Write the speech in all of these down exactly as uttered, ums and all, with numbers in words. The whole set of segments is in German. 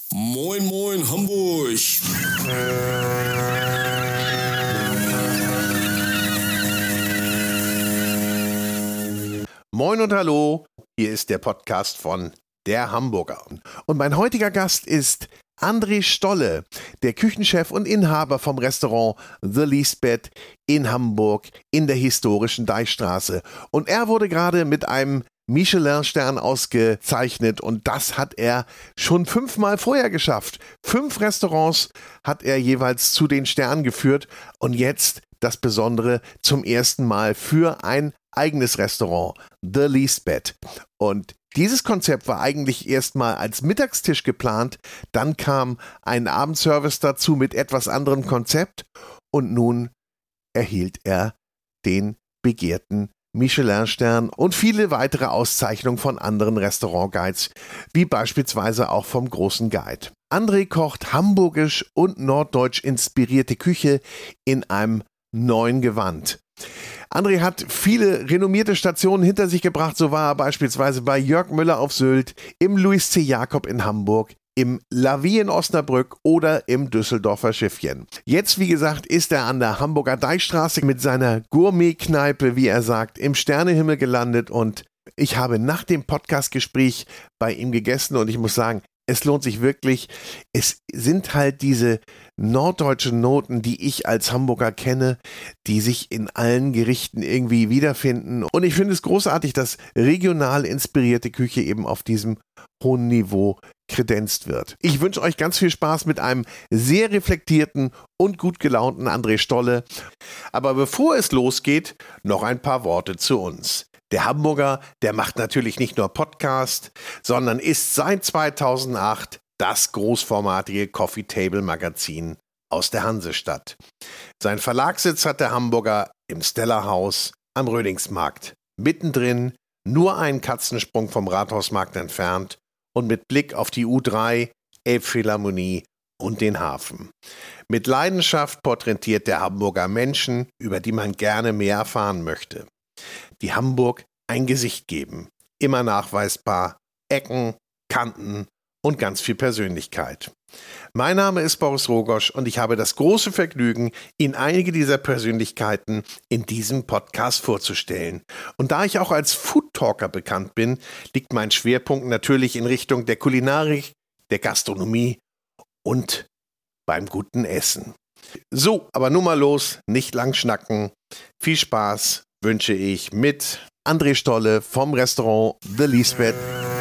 Moin, moin, Hamburg. Moin und hallo, hier ist der Podcast von Der Hamburger. Und mein heutiger Gast ist André Stolle, der Küchenchef und Inhaber vom Restaurant The Lisbeth in Hamburg in der historischen Deichstraße. Und er wurde gerade mit einem Michelin-Stern ausgezeichnet und das hat er schon fünfmal vorher geschafft. Fünf Restaurants hat er jeweils zu den Sternen geführt und jetzt das Besondere zum ersten Mal für ein eigenes Restaurant, The Lisbeth. Und dieses Konzept war eigentlich erstmal als Mittagstisch geplant, dann kam ein Abendservice dazu mit etwas anderem Konzept und nun erhielt er den begehrten Michelin-Stern und viele weitere Auszeichnungen von anderen Restaurantguides, wie beispielsweise auch vom Großen Guide. André kocht hamburgisch und norddeutsch inspirierte Küche in einem neuen Gewand. André hat viele renommierte Stationen hinter sich gebracht, so war er beispielsweise bei Jörg Müller auf Sylt, im Louis C. Jakob in Hamburg, im La Vie in Osnabrück oder im Düsseldorfer Schiffchen. Jetzt, wie gesagt, ist er an der Hamburger Deichstraße mit seiner Gourmet-Kneipe, wie er sagt, im Sternehimmel gelandet und ich habe nach dem Podcastgespräch bei ihm gegessen und ich muss sagen, es lohnt sich wirklich. Es sind halt diese norddeutschen Noten, die ich als Hamburger kenne, die sich in allen Gerichten irgendwie wiederfinden. Und ich finde es großartig, dass regional inspirierte Küche eben auf diesem hohen Niveau kredenzt wird. Ich wünsche euch ganz viel Spaß mit einem sehr reflektierten und gut gelaunten André Stolle. Aber bevor es losgeht, noch ein paar Worte zu uns. Der Hamburger, der macht natürlich nicht nur Podcast, sondern ist seit zweitausendacht das großformatige Coffee Table Magazin aus der Hansestadt. Sein Verlagssitz hat der Hamburger im Stella Haus am Rödingsmarkt. Mittendrin, nur einen Katzensprung vom Rathausmarkt entfernt und mit Blick auf die U drei, Elbphilharmonie und den Hafen. Mit Leidenschaft porträtiert der Hamburger Menschen, über die man gerne mehr erfahren möchte. Die Hamburg ein Gesicht geben. Immer nachweisbar, Ecken, Kanten und ganz viel Persönlichkeit. Mein Name ist Boris Rogosch und ich habe das große Vergnügen, Ihnen einige dieser Persönlichkeiten in diesem Podcast vorzustellen. Und da ich auch als Foodtalker bekannt bin, liegt mein Schwerpunkt natürlich in Richtung der Kulinarik, der Gastronomie und beim guten Essen. So, aber nun mal los, nicht lang schnacken. Viel Spaß wünsche ich mit André Stolle vom Restaurant The Lisbeth.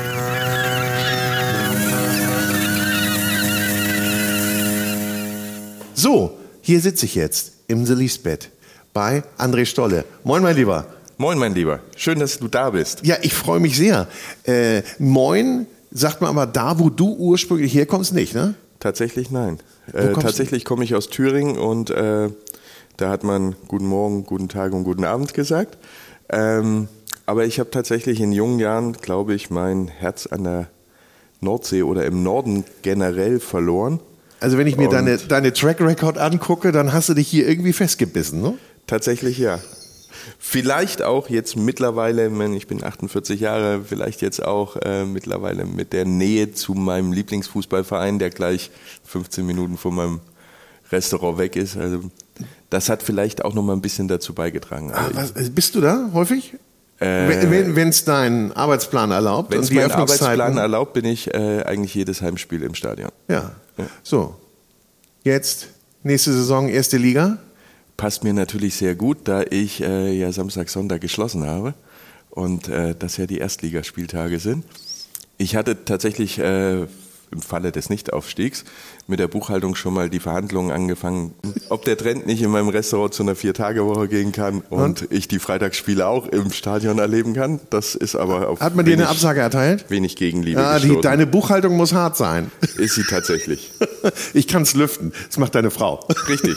So, hier sitze ich jetzt im The Lisbeth bei André Stolle. Moin, mein Lieber. Moin, mein Lieber. Schön, dass du da bist. Ja, ich freue mich sehr. Äh, moin, sagt man aber da, wo du ursprünglich herkommst, nicht, ne? Tatsächlich nein. Äh, tatsächlich komme ich aus Thüringen und äh, da hat man guten Morgen, guten Tag und guten Abend gesagt. Ähm, aber ich habe tatsächlich in jungen Jahren, glaube ich, mein Herz an der Nordsee oder im Norden generell verloren. Also wenn ich mir deine, deine Track Record angucke, dann hast du dich hier irgendwie festgebissen, ne? Tatsächlich ja. Vielleicht auch jetzt mittlerweile, ich bin achtundvierzig Jahre, vielleicht jetzt auch äh, mittlerweile mit der Nähe zu meinem Lieblingsfußballverein, der gleich fünfzehn Minuten von meinem Restaurant weg ist. Also das hat vielleicht auch noch mal ein bisschen dazu beigetragen. Ach, was, bist du da häufig? Äh, wenn es deinen Arbeitsplan erlaubt? Wenn es meinen Arbeitsplan erlaubt, bin ich äh, eigentlich jedes Heimspiel im Stadion. Ja. ja, so. Jetzt, nächste Saison, erste Liga? Passt mir natürlich sehr gut, da ich äh, ja Samstag, Sonntag geschlossen habe und äh, das ja die Erstligaspieltage sind. Ich hatte tatsächlich äh, im Falle des Nichtaufstiegs mit der Buchhaltung schon mal die Verhandlungen angefangen, ob der Trend nicht in meinem Restaurant zu einer Vier-Tage-Woche gehen kann und, und ich die Freitagsspiele auch im Stadion erleben kann. Das ist aber auf Hat man dir eine Absage erteilt? Wenig Gegenliebe ja, die, deine Buchhaltung muss hart sein. Ist sie tatsächlich. Ich kann es lüften. Das macht deine Frau. Richtig.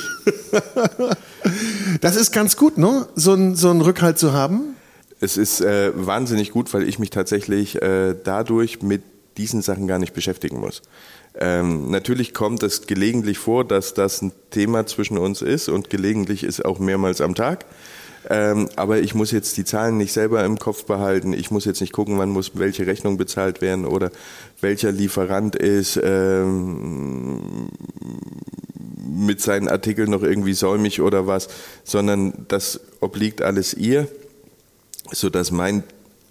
Das ist ganz gut, ne? So ein, so einen Rückhalt zu haben. Es ist äh, wahnsinnig gut, weil ich mich tatsächlich äh, dadurch mit diesen Sachen gar nicht beschäftigen muss. Ähm, natürlich kommt es gelegentlich vor, dass das ein Thema zwischen uns ist und gelegentlich ist auch mehrmals am Tag. Ähm, aber ich muss jetzt die Zahlen nicht selber im Kopf behalten. Ich muss jetzt nicht gucken, wann muss welche Rechnung bezahlt werden oder welcher Lieferant ist ähm, mit seinen Artikeln noch irgendwie säumig oder was, sondern das obliegt alles ihr, sodass mein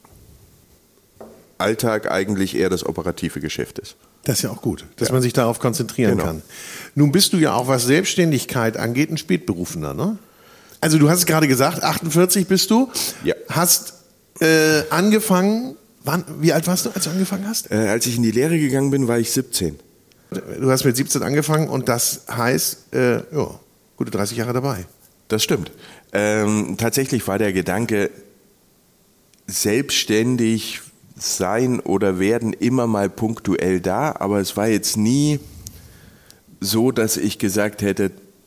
Alltag eigentlich eher das operative Geschäft ist. Das ist ja auch gut, dass ja. man sich darauf konzentrieren genau. kann. Nun bist du ja auch, was Selbstständigkeit angeht, ein Spätberufener, ne? Also du hast es gerade gesagt, achtundvierzig bist du, ja. hast äh, angefangen, wann, wie alt warst du, als du angefangen hast? Äh, als ich in die Lehre gegangen bin, war ich siebzehn. Du hast mit siebzehn angefangen und das heißt, äh, ja, gute dreißig Jahre dabei. Das stimmt. Ähm, tatsächlich war der Gedanke, selbstständig sein oder werden immer mal punktuell da, aber es war jetzt nie so, dass ich gesagt hätte,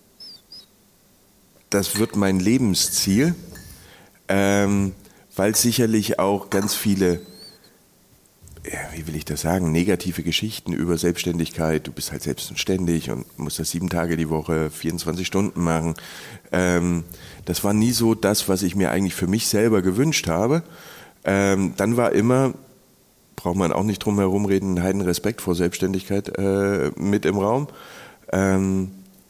das wird mein Lebensziel, ähm, weil sicherlich auch ganz viele, ja, wie will ich das sagen, negative Geschichten über Selbstständigkeit, du bist halt selbst und ständig und musst das sieben Tage die Woche, vierundzwanzig Stunden machen. Ähm, das war nie so das, was ich mir eigentlich für mich selber gewünscht habe. Ähm, dann war immer, braucht man auch nicht drum herum reden, einen heiden Respekt vor Selbstständigkeit äh, mit im Raum. Ähm,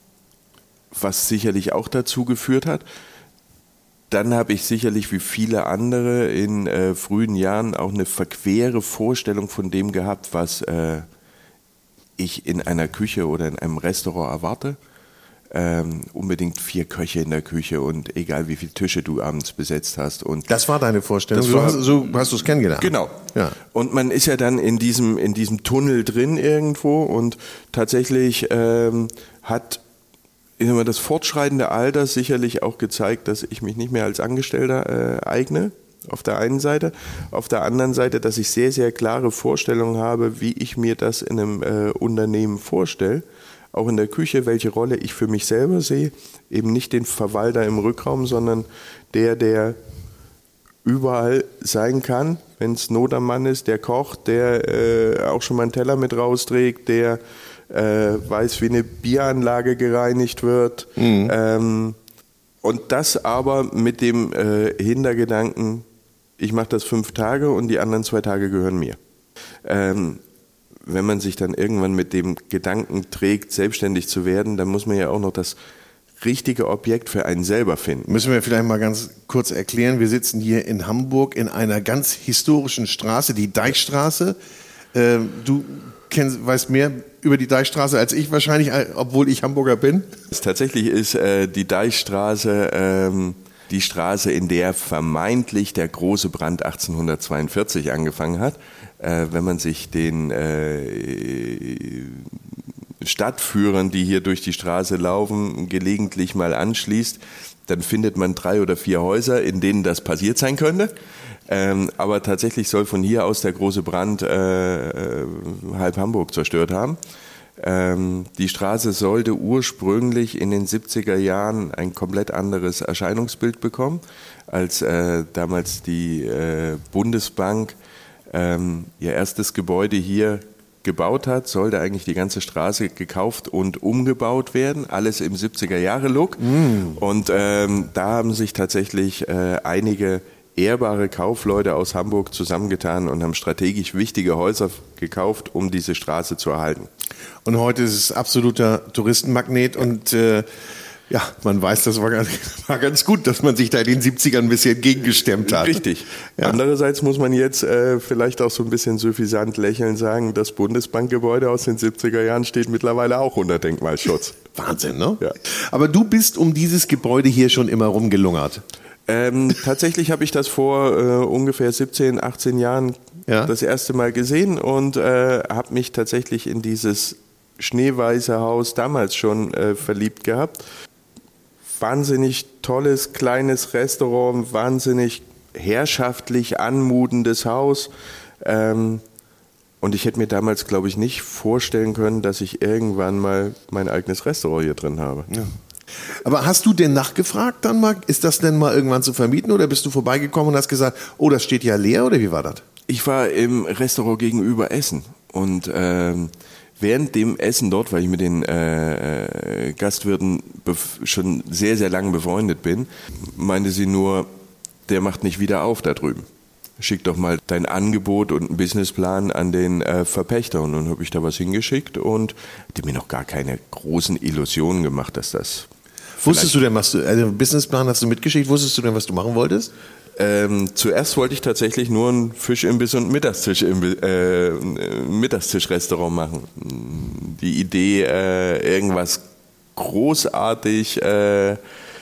was sicherlich auch dazu geführt hat. Dann habe ich sicherlich wie viele andere in äh, frühen Jahren auch eine verquere Vorstellung von dem gehabt, was äh, ich in einer Küche oder in einem Restaurant erwarte. Ähm, unbedingt vier Köche in der Küche und egal wie viele Tische du abends besetzt hast. Und das war deine Vorstellung, das so, war, hast, so hast du es kennengelernt. Genau. Ja. Und man ist ja dann in diesem, in diesem Tunnel drin irgendwo und tatsächlich ähm, hat immer das fortschreitende Alter sicherlich auch gezeigt, dass ich mich nicht mehr als Angestellter äh, eigne, auf der einen Seite. Auf der anderen Seite, dass ich sehr, sehr klare Vorstellungen habe, wie ich mir das in einem äh, Unternehmen vorstelle. Auch in der Küche, welche Rolle ich für mich selber sehe. Eben nicht den Verwalter im Rückraum, sondern der, der überall sein kann, wenn es Not am Mann ist, der kocht, der äh, auch schon mal einen Teller mit rausträgt, der Äh, weiß, wie eine Bieranlage gereinigt wird. Mhm. Ähm, und das aber mit dem äh, Hintergedanken, ich mache das fünf Tage und die anderen zwei Tage gehören mir. Ähm, wenn man sich dann irgendwann mit dem Gedanken trägt, selbstständig zu werden, dann muss man ja auch noch das richtige Objekt für einen selber finden. Müssen wir vielleicht mal ganz kurz erklären, wir sitzen hier in Hamburg in einer ganz historischen Straße, die Deichstraße. Äh, du kennst, weißt mehr über die Deichstraße als ich wahrscheinlich, obwohl ich Hamburger bin. Tatsächlich ist äh, die Deichstraße ähm, die Straße, in der vermeintlich der große Brand achtzehnhundertzweiundvierzig angefangen hat. Äh, wenn man sich den äh, Stadtführern, die hier durch die Straße laufen, gelegentlich mal anschließt, dann findet man drei oder vier Häuser, in denen das passiert sein könnte. Ähm, aber tatsächlich soll von hier aus der große Brand äh, äh, halb Hamburg zerstört haben. Ähm, die Straße sollte ursprünglich in den siebziger Jahren ein komplett anderes Erscheinungsbild bekommen, als äh, damals die äh, Bundesbank ähm, ihr erstes Gebäude hier gebaut hat, sollte eigentlich die ganze Straße gekauft und umgebaut werden, alles im siebziger-Jahre-Look. Mm. Und ähm, da haben sich tatsächlich äh, einige ehrbare Kaufleute aus Hamburg zusammengetan und haben strategisch wichtige Häuser gekauft, um diese Straße zu erhalten. Und heute ist es absoluter Touristenmagnet und äh, ja, man weiß, das war ganz, war ganz gut, dass man sich da in den siebzigern ein bisschen gegengestemmt hat. Richtig. Ja. Andererseits muss man jetzt äh, vielleicht auch so ein bisschen suffisant lächeln sagen, das Bundesbankgebäude aus den siebziger Jahren steht mittlerweile auch unter Denkmalschutz. Wahnsinn, ne? Ja. Aber du bist um dieses Gebäude hier schon immer rumgelungert. Ähm, tatsächlich habe ich das vor äh, ungefähr siebzehn, achtzehn Jahren ja. das erste Mal gesehen und äh, habe mich tatsächlich in dieses schneeweiße Haus damals schon äh, verliebt gehabt. Wahnsinnig tolles, kleines Restaurant, wahnsinnig herrschaftlich anmutendes Haus. Ähm, und ich hätte mir damals, glaube ich, nicht vorstellen können, dass ich irgendwann mal mein eigenes Restaurant hier drin habe. Ja. Aber hast du denn nachgefragt dann mal, ist das denn mal irgendwann zu vermieten oder bist du vorbeigekommen und hast gesagt, oh, das steht ja leer oder wie war das? Ich war im Restaurant gegenüber essen und ähm, während dem Essen dort, weil ich mit den äh, Gastwirten bef- schon sehr, sehr lange befreundet bin, meinte sie nur, der macht nicht wieder auf da drüben. Schick doch mal dein Angebot und einen Businessplan an den äh, Verpächter. Und dann habe ich da was hingeschickt und die mir noch gar keine großen Illusionen gemacht, dass das... Wusstest du denn, was du, also Businessplan hast du mitgeschickt, wusstest du denn, was du machen wolltest? Ähm, zuerst wollte ich tatsächlich nur einen Fischimbiss und Mittagstisch äh, Mittagstischrestaurant machen. Die Idee, äh, irgendwas großartig äh,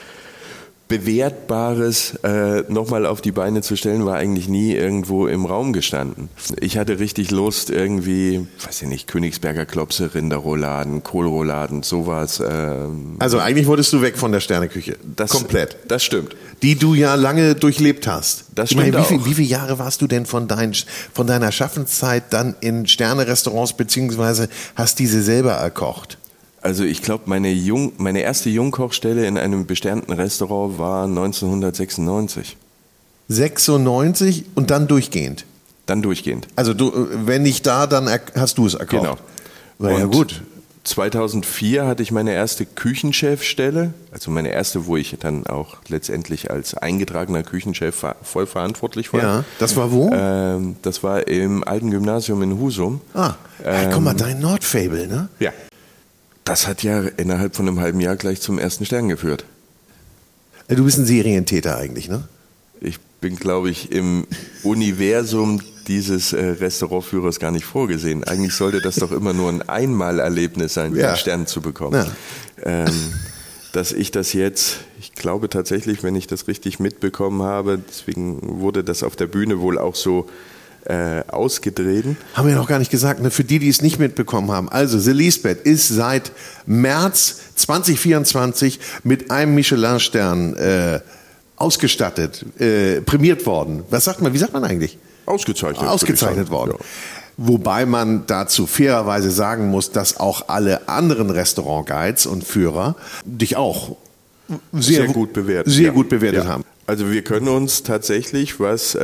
Bewertbares äh, nochmal auf die Beine zu stellen, war eigentlich nie irgendwo im Raum gestanden. Ich hatte richtig Lust, irgendwie, weiß ich nicht, Königsberger Klopse, Rinderrouladen, Kohlrouladen, sowas. Ähm, Also eigentlich wolltest du weg von der Sterneküche. das, Komplett. Das stimmt. Die du ja lange durchlebt hast. Das Ich meine, stimmt wie, viel, auch. wie viele Jahre warst du denn von, dein, von deiner Schaffenszeit dann in Sterne-Restaurants, beziehungsweise hast diese selber erkocht? Also ich glaube, meine, Jung, meine erste Jungkochstelle in einem besternten Restaurant war neunzehnhundertsechsundneunzig. sechsundneunzig und dann durchgehend? Dann durchgehend. Also du, wenn nicht da, dann er, hast du es erkocht? Genau. War ja Und gut. zweitausendvier hatte ich meine erste Küchenchefstelle, also meine erste, wo ich dann auch letztendlich als eingetragener Küchenchef ver- voll verantwortlich war. Ja, das war wo? Ähm, das war im alten Gymnasium in Husum. ah, hey, guck mal, dein Nordfable, ne? Ja. Das hat ja innerhalb von einem halben Jahr gleich zum ersten Stern geführt. Du bist ein Serientäter eigentlich, ne? Ich bin, glaube ich, im Universum dieses äh, Restaurantführers gar nicht vorgesehen. Eigentlich sollte das doch immer nur ein Einmalerlebnis sein, Ja. einen Stern zu bekommen. Ja. Ähm, dass ich das jetzt, ich glaube tatsächlich, wenn ich das richtig mitbekommen habe, deswegen wurde das auf der Bühne wohl auch so äh, ausgedreht. Haben wir noch gar nicht gesagt, ne? Für die, die es nicht mitbekommen haben. Also, The Lisbeth ist seit März zwanzig vierundzwanzig mit einem Michelin-Stern äh, ausgestattet, äh, prämiert worden. Was sagt man, wie sagt man eigentlich? Ausgezeichnet. Ausgezeichnet worden. Ja. Wobei man dazu fairerweise sagen muss, dass auch alle anderen Restaurant-Guides und Führer dich auch sehr, Sehr gut bewertet. sehr ja. gut bewertet ja. haben. Also wir können uns tatsächlich, was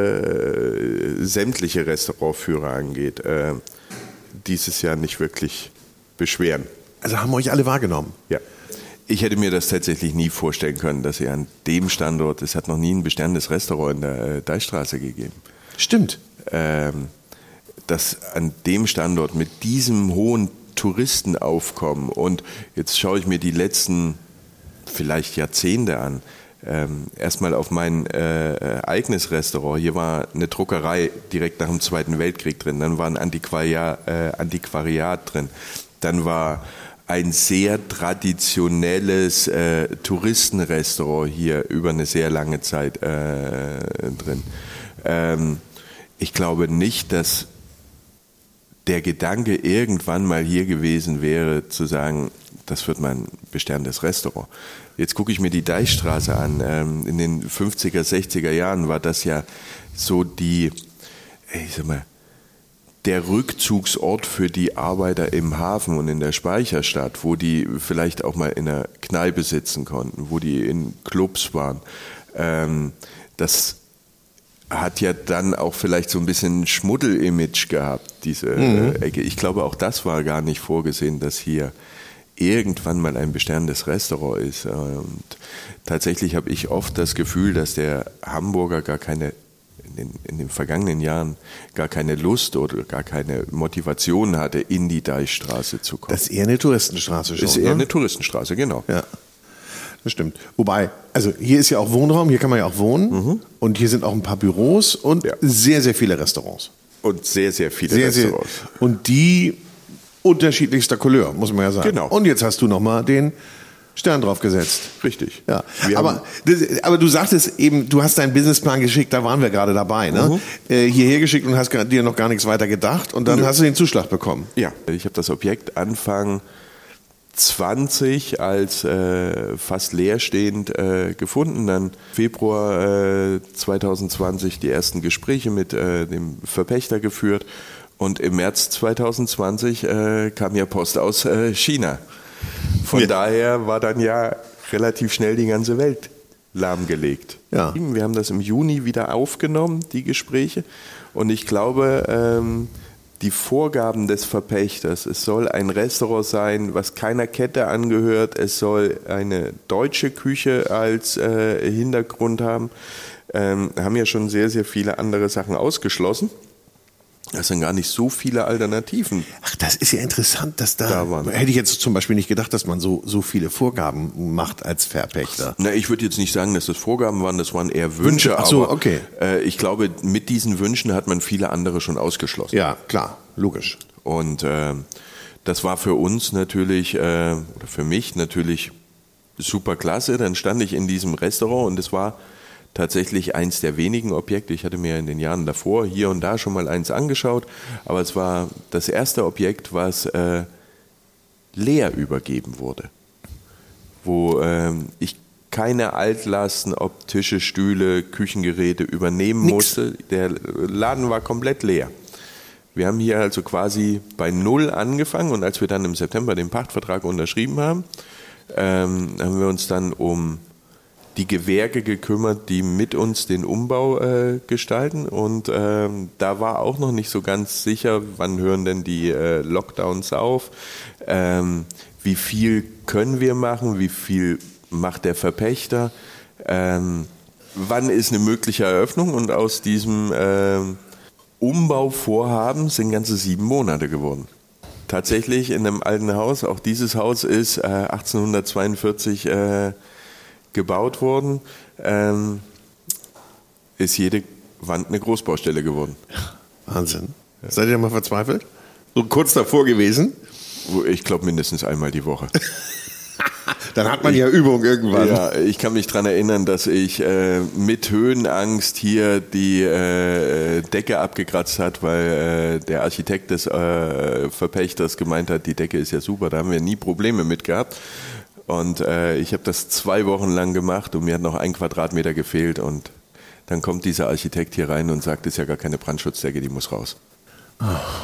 äh, sämtliche Restaurantführer angeht, äh, dieses Jahr nicht wirklich beschweren. Also haben euch alle wahrgenommen. Ja. Ich hätte mir das tatsächlich nie vorstellen können, dass ihr an dem Standort, es hat noch nie ein besterntes Restaurant in der äh, Deichstraße gegeben, Stimmt. ähm, dass an dem Standort mit diesem hohen Touristenaufkommen und jetzt schaue ich mir die letzten vielleicht Jahrzehnte an, ähm, erstmal auf mein äh, eigenes Restaurant. Hier war eine Druckerei direkt nach dem Zweiten Weltkrieg drin, dann war ein Antiquariat, äh, Antiquariat drin, dann war ein sehr traditionelles äh, Touristenrestaurant hier über eine sehr lange Zeit äh, drin. Ähm, ich glaube nicht, dass der Gedanke irgendwann mal hier gewesen wäre, zu sagen, das wird mein besterntes Restaurant. Jetzt gucke ich mir die Deichstraße an. Ähm, in den fünfziger, sechziger Jahren war das ja so die, ich sag mal, der Rückzugsort für die Arbeiter im Hafen und in der Speicherstadt, wo die vielleicht auch mal in einer Kneipe sitzen konnten, wo die in Clubs waren. Ähm, das hat ja dann auch vielleicht so ein bisschen ein Schmuddel-Image gehabt, diese mhm. äh, Ecke. Ich glaube, auch das war gar nicht vorgesehen, dass hier irgendwann mal ein besterntes Restaurant ist. Und tatsächlich habe ich oft das Gefühl, dass der Hamburger gar keine, in den, in den vergangenen Jahren, gar keine Lust oder gar keine Motivation hatte, in die Deichstraße zu kommen. Das ist eher eine Touristenstraße schon. Das ist eher ne? eine Touristenstraße, genau. Ja, das stimmt. Wobei, also hier ist ja auch Wohnraum, hier kann man ja auch wohnen mhm. und hier sind auch ein paar Büros und Ja. sehr, sehr viele Restaurants. Und sehr, sehr viele Sehr, Restaurants. sehr. Und die unterschiedlichster Couleur, muss man ja sagen. Genau. Und jetzt hast du nochmal den Stern draufgesetzt. Richtig. Ja. Wir Aber, haben- das, aber du sagtest eben, du hast deinen Businessplan geschickt, da waren wir gerade dabei, ne? Mhm. Äh, hierher geschickt und hast dir noch gar nichts weiter gedacht und dann Nö. hast du den Zuschlag bekommen. Ja, ich habe das Objekt Anfang zwanzig als äh, fast leerstehend äh, gefunden. Dann Februar äh, zweitausendzwanzig die ersten Gespräche mit äh, dem Verpächter geführt und im März zweitausendzwanzig äh, kam ja Post aus äh, China. Von Ja. daher war dann ja relativ schnell die ganze Welt lahmgelegt. Ja. Wir haben das im Juni wieder aufgenommen, die Gespräche. Und ich glaube, ähm, die Vorgaben des Verpächters. Es soll ein Restaurant sein, was keiner Kette angehört. Es soll eine deutsche Küche als äh, Hintergrund haben. Ähm, haben ja schon sehr, sehr viele andere Sachen ausgeschlossen. Das sind gar nicht so viele Alternativen. Ach, das ist ja interessant, dass da, Da waren. hätte ich jetzt zum Beispiel nicht gedacht, dass man so, so viele Vorgaben macht als Verpächter. Na, ich würde jetzt nicht sagen, dass das Vorgaben waren, das waren eher Wünsche. Ach so, aber, okay. Äh, ich glaube, mit diesen Wünschen hat man viele andere schon ausgeschlossen. Ja, klar, logisch. Und äh, das war für uns natürlich, äh, oder für mich natürlich super klasse. Dann stand ich in diesem Restaurant und es war tatsächlich eins der wenigen Objekte. Ich hatte mir in den Jahren davor hier und da schon mal eins angeschaut, aber es war das erste Objekt, was äh, leer übergeben wurde, wo ähm, ich keine Altlasten, ob Tische, Stühle, Küchengeräte übernehmen Nix. musste. Der Laden war komplett leer. Wir haben hier also quasi bei Null angefangen und als wir dann im September den Pachtvertrag unterschrieben haben, ähm, haben wir uns dann um die Gewerke gekümmert, die mit uns den Umbau äh, gestalten. Und ähm, da war auch noch nicht so ganz sicher, wann hören denn die äh, Lockdowns auf, ähm, wie viel können wir machen, wie viel macht der Verpächter, ähm, wann ist eine mögliche Eröffnung. Und aus diesem ähm, Umbauvorhaben sind ganze sieben Monate geworden. Tatsächlich in einem alten Haus, auch dieses Haus ist äh, achtzehnhundertzweiundvierzig äh, gebaut worden, ähm, ist jede Wand eine Großbaustelle geworden. Wahnsinn. Ja. Seid ihr mal verzweifelt? So kurz davor gewesen? Ich glaube mindestens einmal die Woche. Dann hat man ja Übung irgendwann. Ja, ich kann mich daran erinnern, dass ich äh, mit Höhenangst hier die äh, Decke abgekratzt hat, weil äh, der Architekt des äh, Verpächters gemeint hat, die Decke ist ja super, da haben wir nie Probleme mit gehabt. Und äh, ich habe das zwei Wochen lang gemacht und mir hat noch ein Quadratmeter gefehlt. Und dann kommt dieser Architekt hier rein und sagt, das ist ja gar keine Brandschutzdecke, die muss raus. Oh.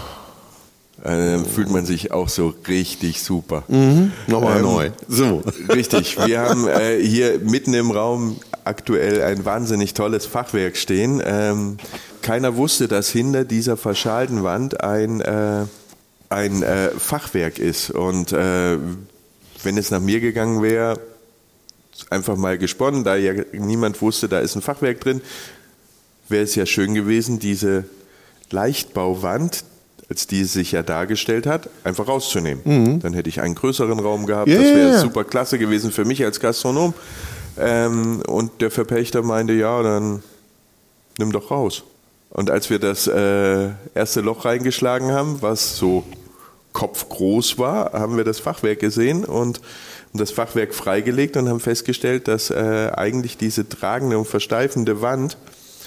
Äh, dann fühlt man sich auch so richtig super. Mhm. Nochmal ähm, neu. So. Richtig. Wir haben äh, hier mitten im Raum aktuell ein wahnsinnig tolles Fachwerk stehen. Ähm, keiner wusste, dass hinter dieser verschalten Wand ein, äh, ein äh, Fachwerk ist. Und äh, wenn es nach mir gegangen wäre, einfach mal gesponnen, da ja niemand wusste, da ist ein Fachwerk drin, wäre es ja schön gewesen, diese Leichtbauwand, als die sich ja dargestellt hat, einfach rauszunehmen. Mhm. Dann hätte ich einen größeren Raum gehabt, yeah. Das wäre super klasse gewesen für mich als Gastronom. Ähm, und der Verpächter meinte, ja, dann nimm doch raus. Und als wir das äh, erste Loch reingeschlagen haben, was so kopfgroß war, haben wir das Fachwerk gesehen und das Fachwerk freigelegt und haben festgestellt, dass äh, eigentlich diese tragende und versteifende Wand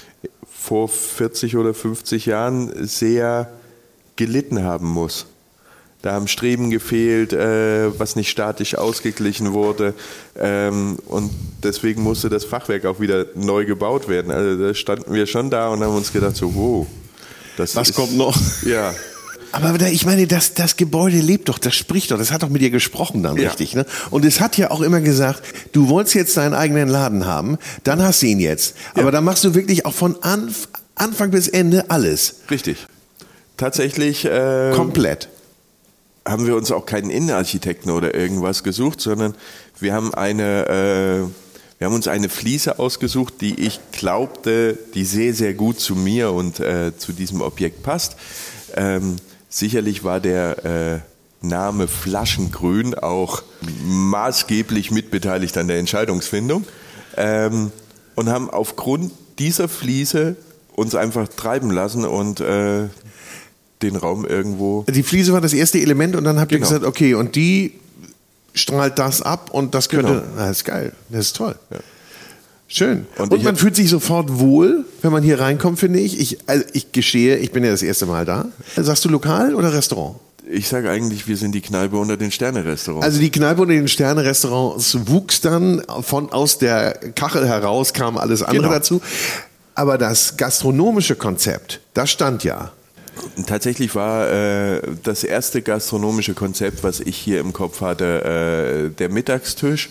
vor vierzig oder fünfzig Jahren sehr gelitten haben muss. Da haben Streben gefehlt, äh, was nicht statisch ausgeglichen wurde, ähm, und deswegen musste das Fachwerk auch wieder neu gebaut werden. Also da standen wir schon da und haben uns gedacht, so wow, das was ist, kommt noch? Ja. Aber da, ich meine, das, das Gebäude lebt doch, das spricht doch, das hat doch mit dir gesprochen dann, ja. Richtig, ne? Und es hat ja auch immer gesagt, du wolltest jetzt deinen eigenen Laden haben, dann hast du ihn jetzt. Aber ja. Dann machst du wirklich auch von Anf- Anfang bis Ende alles. Richtig. Tatsächlich. Äh, Komplett. Haben wir uns auch keinen Innenarchitekten oder irgendwas gesucht, sondern wir haben eine, äh, wir haben uns eine Fliese ausgesucht, die ich glaubte, die sehr, sehr gut zu mir und äh, zu diesem Objekt passt. Ähm, sicherlich war der äh, Name Flaschengrün auch maßgeblich mitbeteiligt an der Entscheidungsfindung, ähm, und haben aufgrund dieser Fliese uns einfach treiben lassen und äh, den Raum irgendwo... Die Fliese war das erste Element und dann habt ihr genau. gesagt, okay, und die strahlt das ab und das könnte... Genau. Das ist geil, das ist toll. Ja. Schön. Und, und man fühlt sich sofort wohl, wenn man hier reinkommt, finde ich. Ich, also ich gestehe, ich bin ja das erste Mal da. Sagst du Lokal oder Restaurant? Ich sage eigentlich, wir sind die Kneipe unter den Sterne-Restaurants. Also die Kneipe unter den Sterne-Restaurants wuchs dann von aus der Kachel heraus, kam alles andere genau. dazu. Aber das gastronomische Konzept, das stand ja. Tatsächlich war äh, das erste gastronomische Konzept, was ich hier im Kopf hatte, äh, der Mittagstisch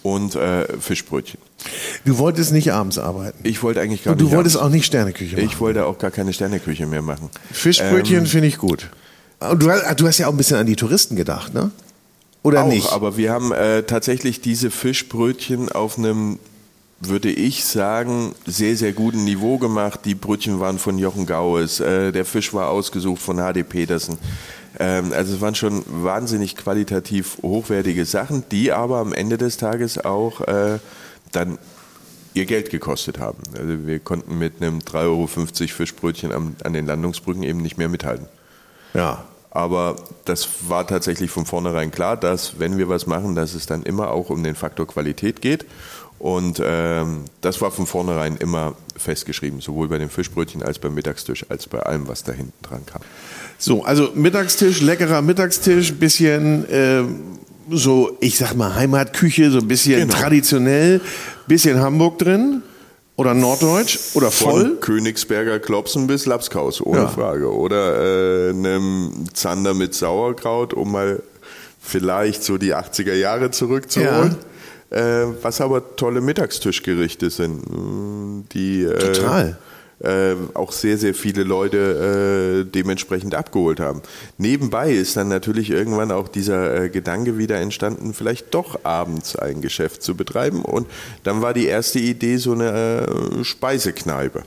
und äh, Fischbrötchen. Du wolltest nicht abends arbeiten? Ich wollte eigentlich gar und du nicht wolltest abends. auch nicht Sterneküche machen? Ich wollte auch gar keine Sterneküche mehr machen. Fischbrötchen ähm, finde ich gut. Und du, du hast ja auch ein bisschen an die Touristen gedacht, ne? Oder auch, nicht? Aber wir haben äh, tatsächlich diese Fischbrötchen auf einem, würde ich sagen, sehr, sehr guten Niveau gemacht. Die Brötchen waren von Jochen Gaues, äh, der Fisch war ausgesucht von H D Petersen. Ähm, also es waren schon wahnsinnig qualitativ hochwertige Sachen, die aber am Ende des Tages auch äh, dann ihr Geld gekostet haben. Also wir konnten mit einem drei Euro fünfzig Fischbrötchen am, an den Landungsbrücken eben nicht mehr mithalten. Ja. Aber das war tatsächlich von vornherein klar, dass wenn wir was machen, dass es dann immer auch um den Faktor Qualität geht. Und ähm, das war von vornherein immer festgeschrieben, sowohl bei den Fischbrötchen als beim Mittagstisch, als bei allem, was da hinten dran kam. So, also Mittagstisch, leckerer Mittagstisch, bisschen äh, so, ich sag mal Heimatküche, so ein bisschen Genau. traditionell, bisschen Hamburg drin oder Norddeutsch oder voll. Von Königsberger Klopsen bis Lapskaus, ohne Ja. Frage. Oder äh, einem Zander mit Sauerkraut, um mal vielleicht so die achtziger Jahre zurückzuholen. Ja. Äh, was aber tolle Mittagstischgerichte sind, die äh, Total. Äh, auch sehr, sehr viele Leute äh, dementsprechend abgeholt haben. Nebenbei ist dann natürlich irgendwann auch dieser äh, Gedanke wieder entstanden, vielleicht doch abends ein Geschäft zu betreiben. Und dann war die erste Idee so eine äh, Speisekneipe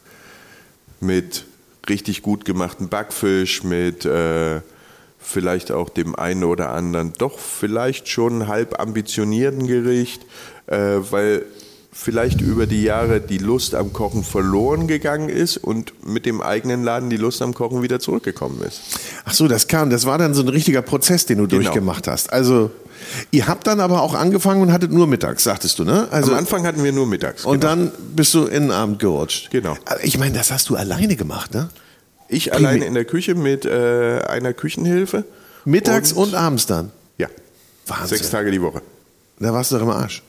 mit richtig gut gemachten Backfisch, mit äh, vielleicht auch dem einen oder anderen doch vielleicht schon halb ambitionierten Gericht, äh, weil vielleicht über die Jahre die Lust am Kochen verloren gegangen ist und mit dem eigenen Laden die Lust am Kochen wieder zurückgekommen ist. Ach so, das kam, das war dann so ein richtiger Prozess, den du Genau. durchgemacht hast. Also, ihr habt dann aber auch angefangen und hattet nur mittags, sagtest du, ne? Also, Am Anfang hatten wir nur mittags. und genau. dann bist du in den Abend gerutscht. Genau. Ich meine, das hast du alleine gemacht, ne? Ich alleine in der Küche mit äh, einer Küchenhilfe. Mittags und, und abends dann? Ja, Wahnsinn. sechs Tage die Woche. Da warst du doch im Arsch.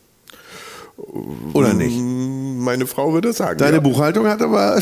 Oder nicht? Meine Frau wird das sagen. Deine ja. Buchhaltung hat aber...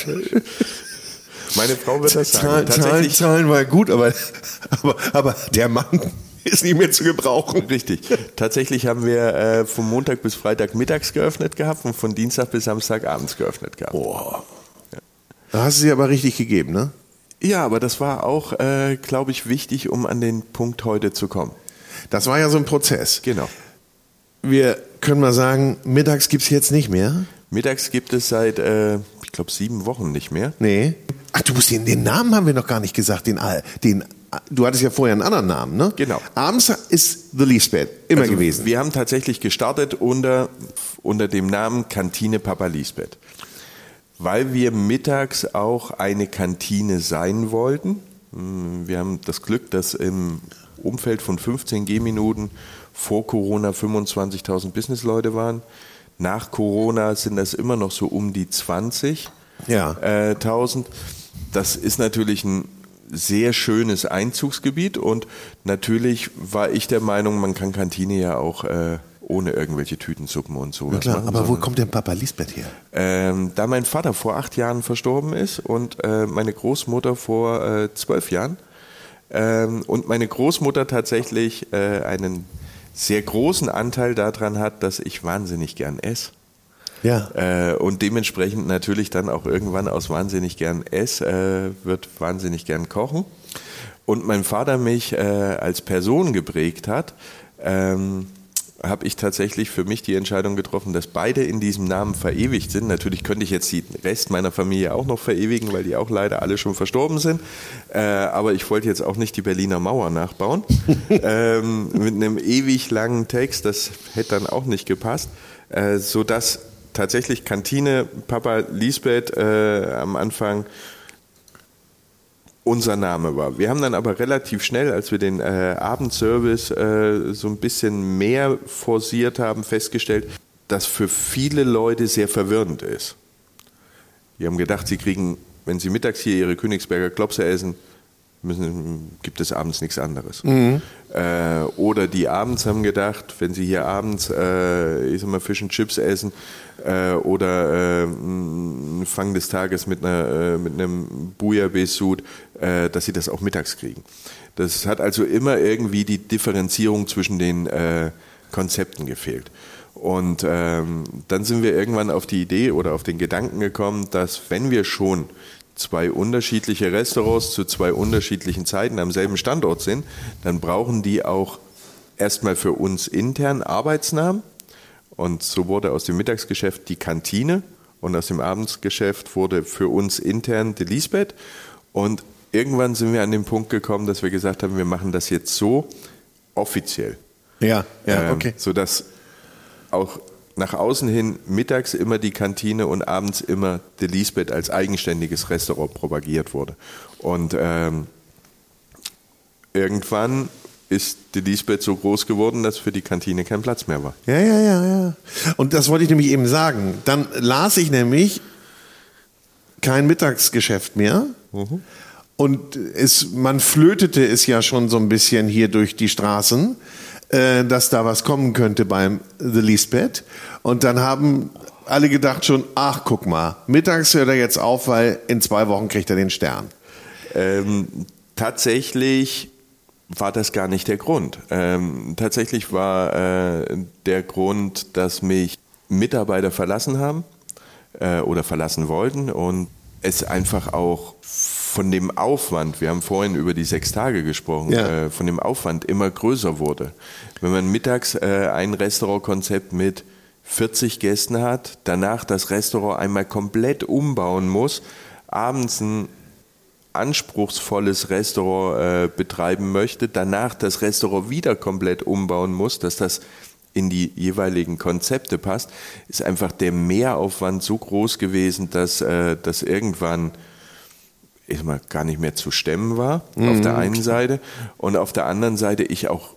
Meine Frau wird das sagen. Zahlen, Zahlen, Tatsächlich, Zahlen war gut, aber, aber, aber der Mann ist nicht mehr zu gebrauchen. Richtig. Tatsächlich haben wir äh, von Montag bis Freitag mittags geöffnet gehabt und von Dienstag bis Samstag abends geöffnet gehabt. Boah. Da hast du sie aber richtig gegeben, ne? Ja, aber das war auch, äh, glaube ich, wichtig, um an den Punkt heute zu kommen. Das war ja so ein Prozess. Genau. Wir können mal sagen, mittags gibt es jetzt nicht mehr? Mittags gibt es seit, äh, ich glaube, sieben Wochen nicht mehr. Nee. Ach, du musst den, den Namen haben wir noch gar nicht gesagt, den, den du hattest ja vorher einen anderen Namen, ne? Genau. Abends ist The Lisbeth immer also, gewesen. Wir haben tatsächlich gestartet unter, unter dem Namen Kantine Papa Lisbeth. Weil wir mittags auch eine Kantine sein wollten. Wir haben das Glück, dass im Umfeld von fünfzehn Gehminuten vor Corona fünfundzwanzigtausend Businessleute waren. Nach Corona sind das immer noch so um die zwanzigtausend. Ja. Das ist natürlich ein sehr schönes Einzugsgebiet und natürlich war ich der Meinung, man kann Kantine ja auch äh, ohne irgendwelche Tütensuppen und sowas Ja klar, machen. aber wo kommt denn Papa Lisbeth her? Ähm, da mein Vater vor acht Jahren verstorben ist und äh, meine Großmutter vor äh, zwölf Jahren ähm, und meine Großmutter tatsächlich äh, einen sehr großen Anteil daran hat, dass ich wahnsinnig gern esse. Ja. Äh, und dementsprechend natürlich dann auch irgendwann aus wahnsinnig gern esse, äh, wird wahnsinnig gern kochen. Und mein Vater mich äh, als Person geprägt hat, ähm, habe ich tatsächlich für mich die Entscheidung getroffen, dass beide in diesem Namen verewigt sind. Natürlich könnte ich jetzt den Rest meiner Familie auch noch verewigen, weil die auch leider alle schon verstorben sind. Äh, aber ich wollte jetzt auch nicht die Berliner Mauer nachbauen. ähm, mit einem ewig langen Text, das hätte dann auch nicht gepasst. Äh, sodass tatsächlich Kantine Papa Lisbeth äh, am Anfang unser Name war. Wir haben dann aber relativ schnell, als wir den äh, Abendservice äh, so ein bisschen mehr forciert haben, festgestellt, dass für viele Leute sehr verwirrend ist. Die haben gedacht, sie kriegen, wenn sie mittags hier ihre Königsberger Klopse essen, müssen, gibt es abends nichts anderes. Mhm. Äh, oder die abends haben gedacht, wenn sie hier abends äh, ich sag mal, Fish and Chips essen äh, oder äh, einen Fang des Tages mit, einer, äh, mit einem Bouillabaisse-Sud, äh, dass sie das auch mittags kriegen. Das hat also immer irgendwie die Differenzierung zwischen den äh, Konzepten gefehlt. Und ähm, dann sind wir irgendwann auf die Idee oder auf den Gedanken gekommen, dass wenn wir schon zwei unterschiedliche Restaurants zu zwei unterschiedlichen Zeiten am selben Standort sind, dann brauchen die auch erstmal für uns intern Arbeitsnamen. Und so wurde aus dem Mittagsgeschäft die Kantine und aus dem Abendsgeschäft wurde für uns intern die Lisbeth. Und irgendwann sind wir an den Punkt gekommen, dass wir gesagt haben, wir machen das jetzt so offiziell. Ja, ja, okay. Ähm, sodass auch nach außen hin mittags immer die Kantine und abends immer die Lisbeth als eigenständiges Restaurant propagiert wurde. Und ähm, irgendwann ist die Lisbeth so groß geworden, dass für die Kantine kein Platz mehr war. Ja, ja, ja, ja. Und das wollte ich nämlich eben sagen. Dann las ich nämlich kein Mittagsgeschäft mehr. Mhm. Und es, man flötete es ja schon so ein bisschen hier durch die Straßen, äh, dass da was kommen könnte beim The Lisbeth. Und dann haben alle gedacht schon, ach guck mal, mittags hört er jetzt auf, weil in zwei Wochen kriegt er den Stern. Ähm, tatsächlich war das gar nicht der Grund. Ähm, tatsächlich war äh, der Grund, dass mich Mitarbeiter verlassen haben äh, oder verlassen wollten und es einfach auch von dem Aufwand, wir haben vorhin über die sechs Tage gesprochen, ja. äh, von dem Aufwand immer größer wurde. Wenn man mittags äh, ein Restaurantkonzept mit vierzig Gästen hat, danach das Restaurant einmal komplett umbauen muss, abends ein anspruchsvolles Restaurant äh, betreiben möchte, danach das Restaurant wieder komplett umbauen muss, dass das in die jeweiligen Konzepte passt, ist einfach der Mehraufwand so groß gewesen, dass äh, das irgendwann ich mal, gar nicht mehr zu stemmen war, mhm. auf der einen Seite. Und auf der anderen Seite ich auch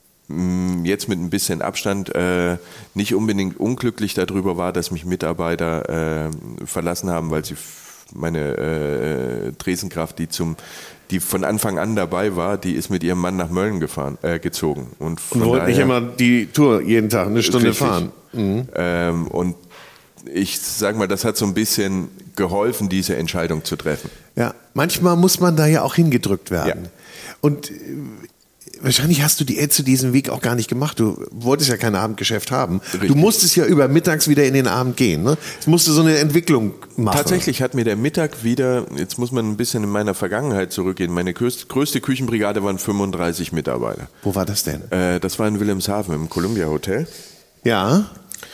mh, jetzt mit ein bisschen Abstand äh, nicht unbedingt unglücklich darüber war, dass mich Mitarbeiter äh, verlassen haben, weil sie meine äh, Tresenkraft, die zum die von Anfang an dabei war, die ist mit ihrem Mann nach Mölln gefahren, äh, gezogen. Und, und wollte nicht immer die Tour jeden Tag eine Stunde richtig. fahren. Mhm. Ähm, und ich sage mal, das hat so ein bisschen geholfen, diese Entscheidung zu treffen. Ja, manchmal muss man da ja auch hingedrückt werden. Ja. Und äh, wahrscheinlich hast du die Ätze diesen Weg auch gar nicht gemacht. Du wolltest ja kein Abendgeschäft haben. Richtig. Du musstest ja über mittags wieder in den Abend gehen. Ne? Es musste so eine Entwicklung machen. Tatsächlich hat mir der Mittag wieder, jetzt muss man ein bisschen in meiner Vergangenheit zurückgehen, meine größte Küchenbrigade waren fünfunddreißig Mitarbeiter. Wo war das denn? Äh, das war in Wilhelmshaven im Columbia Hotel. Ja.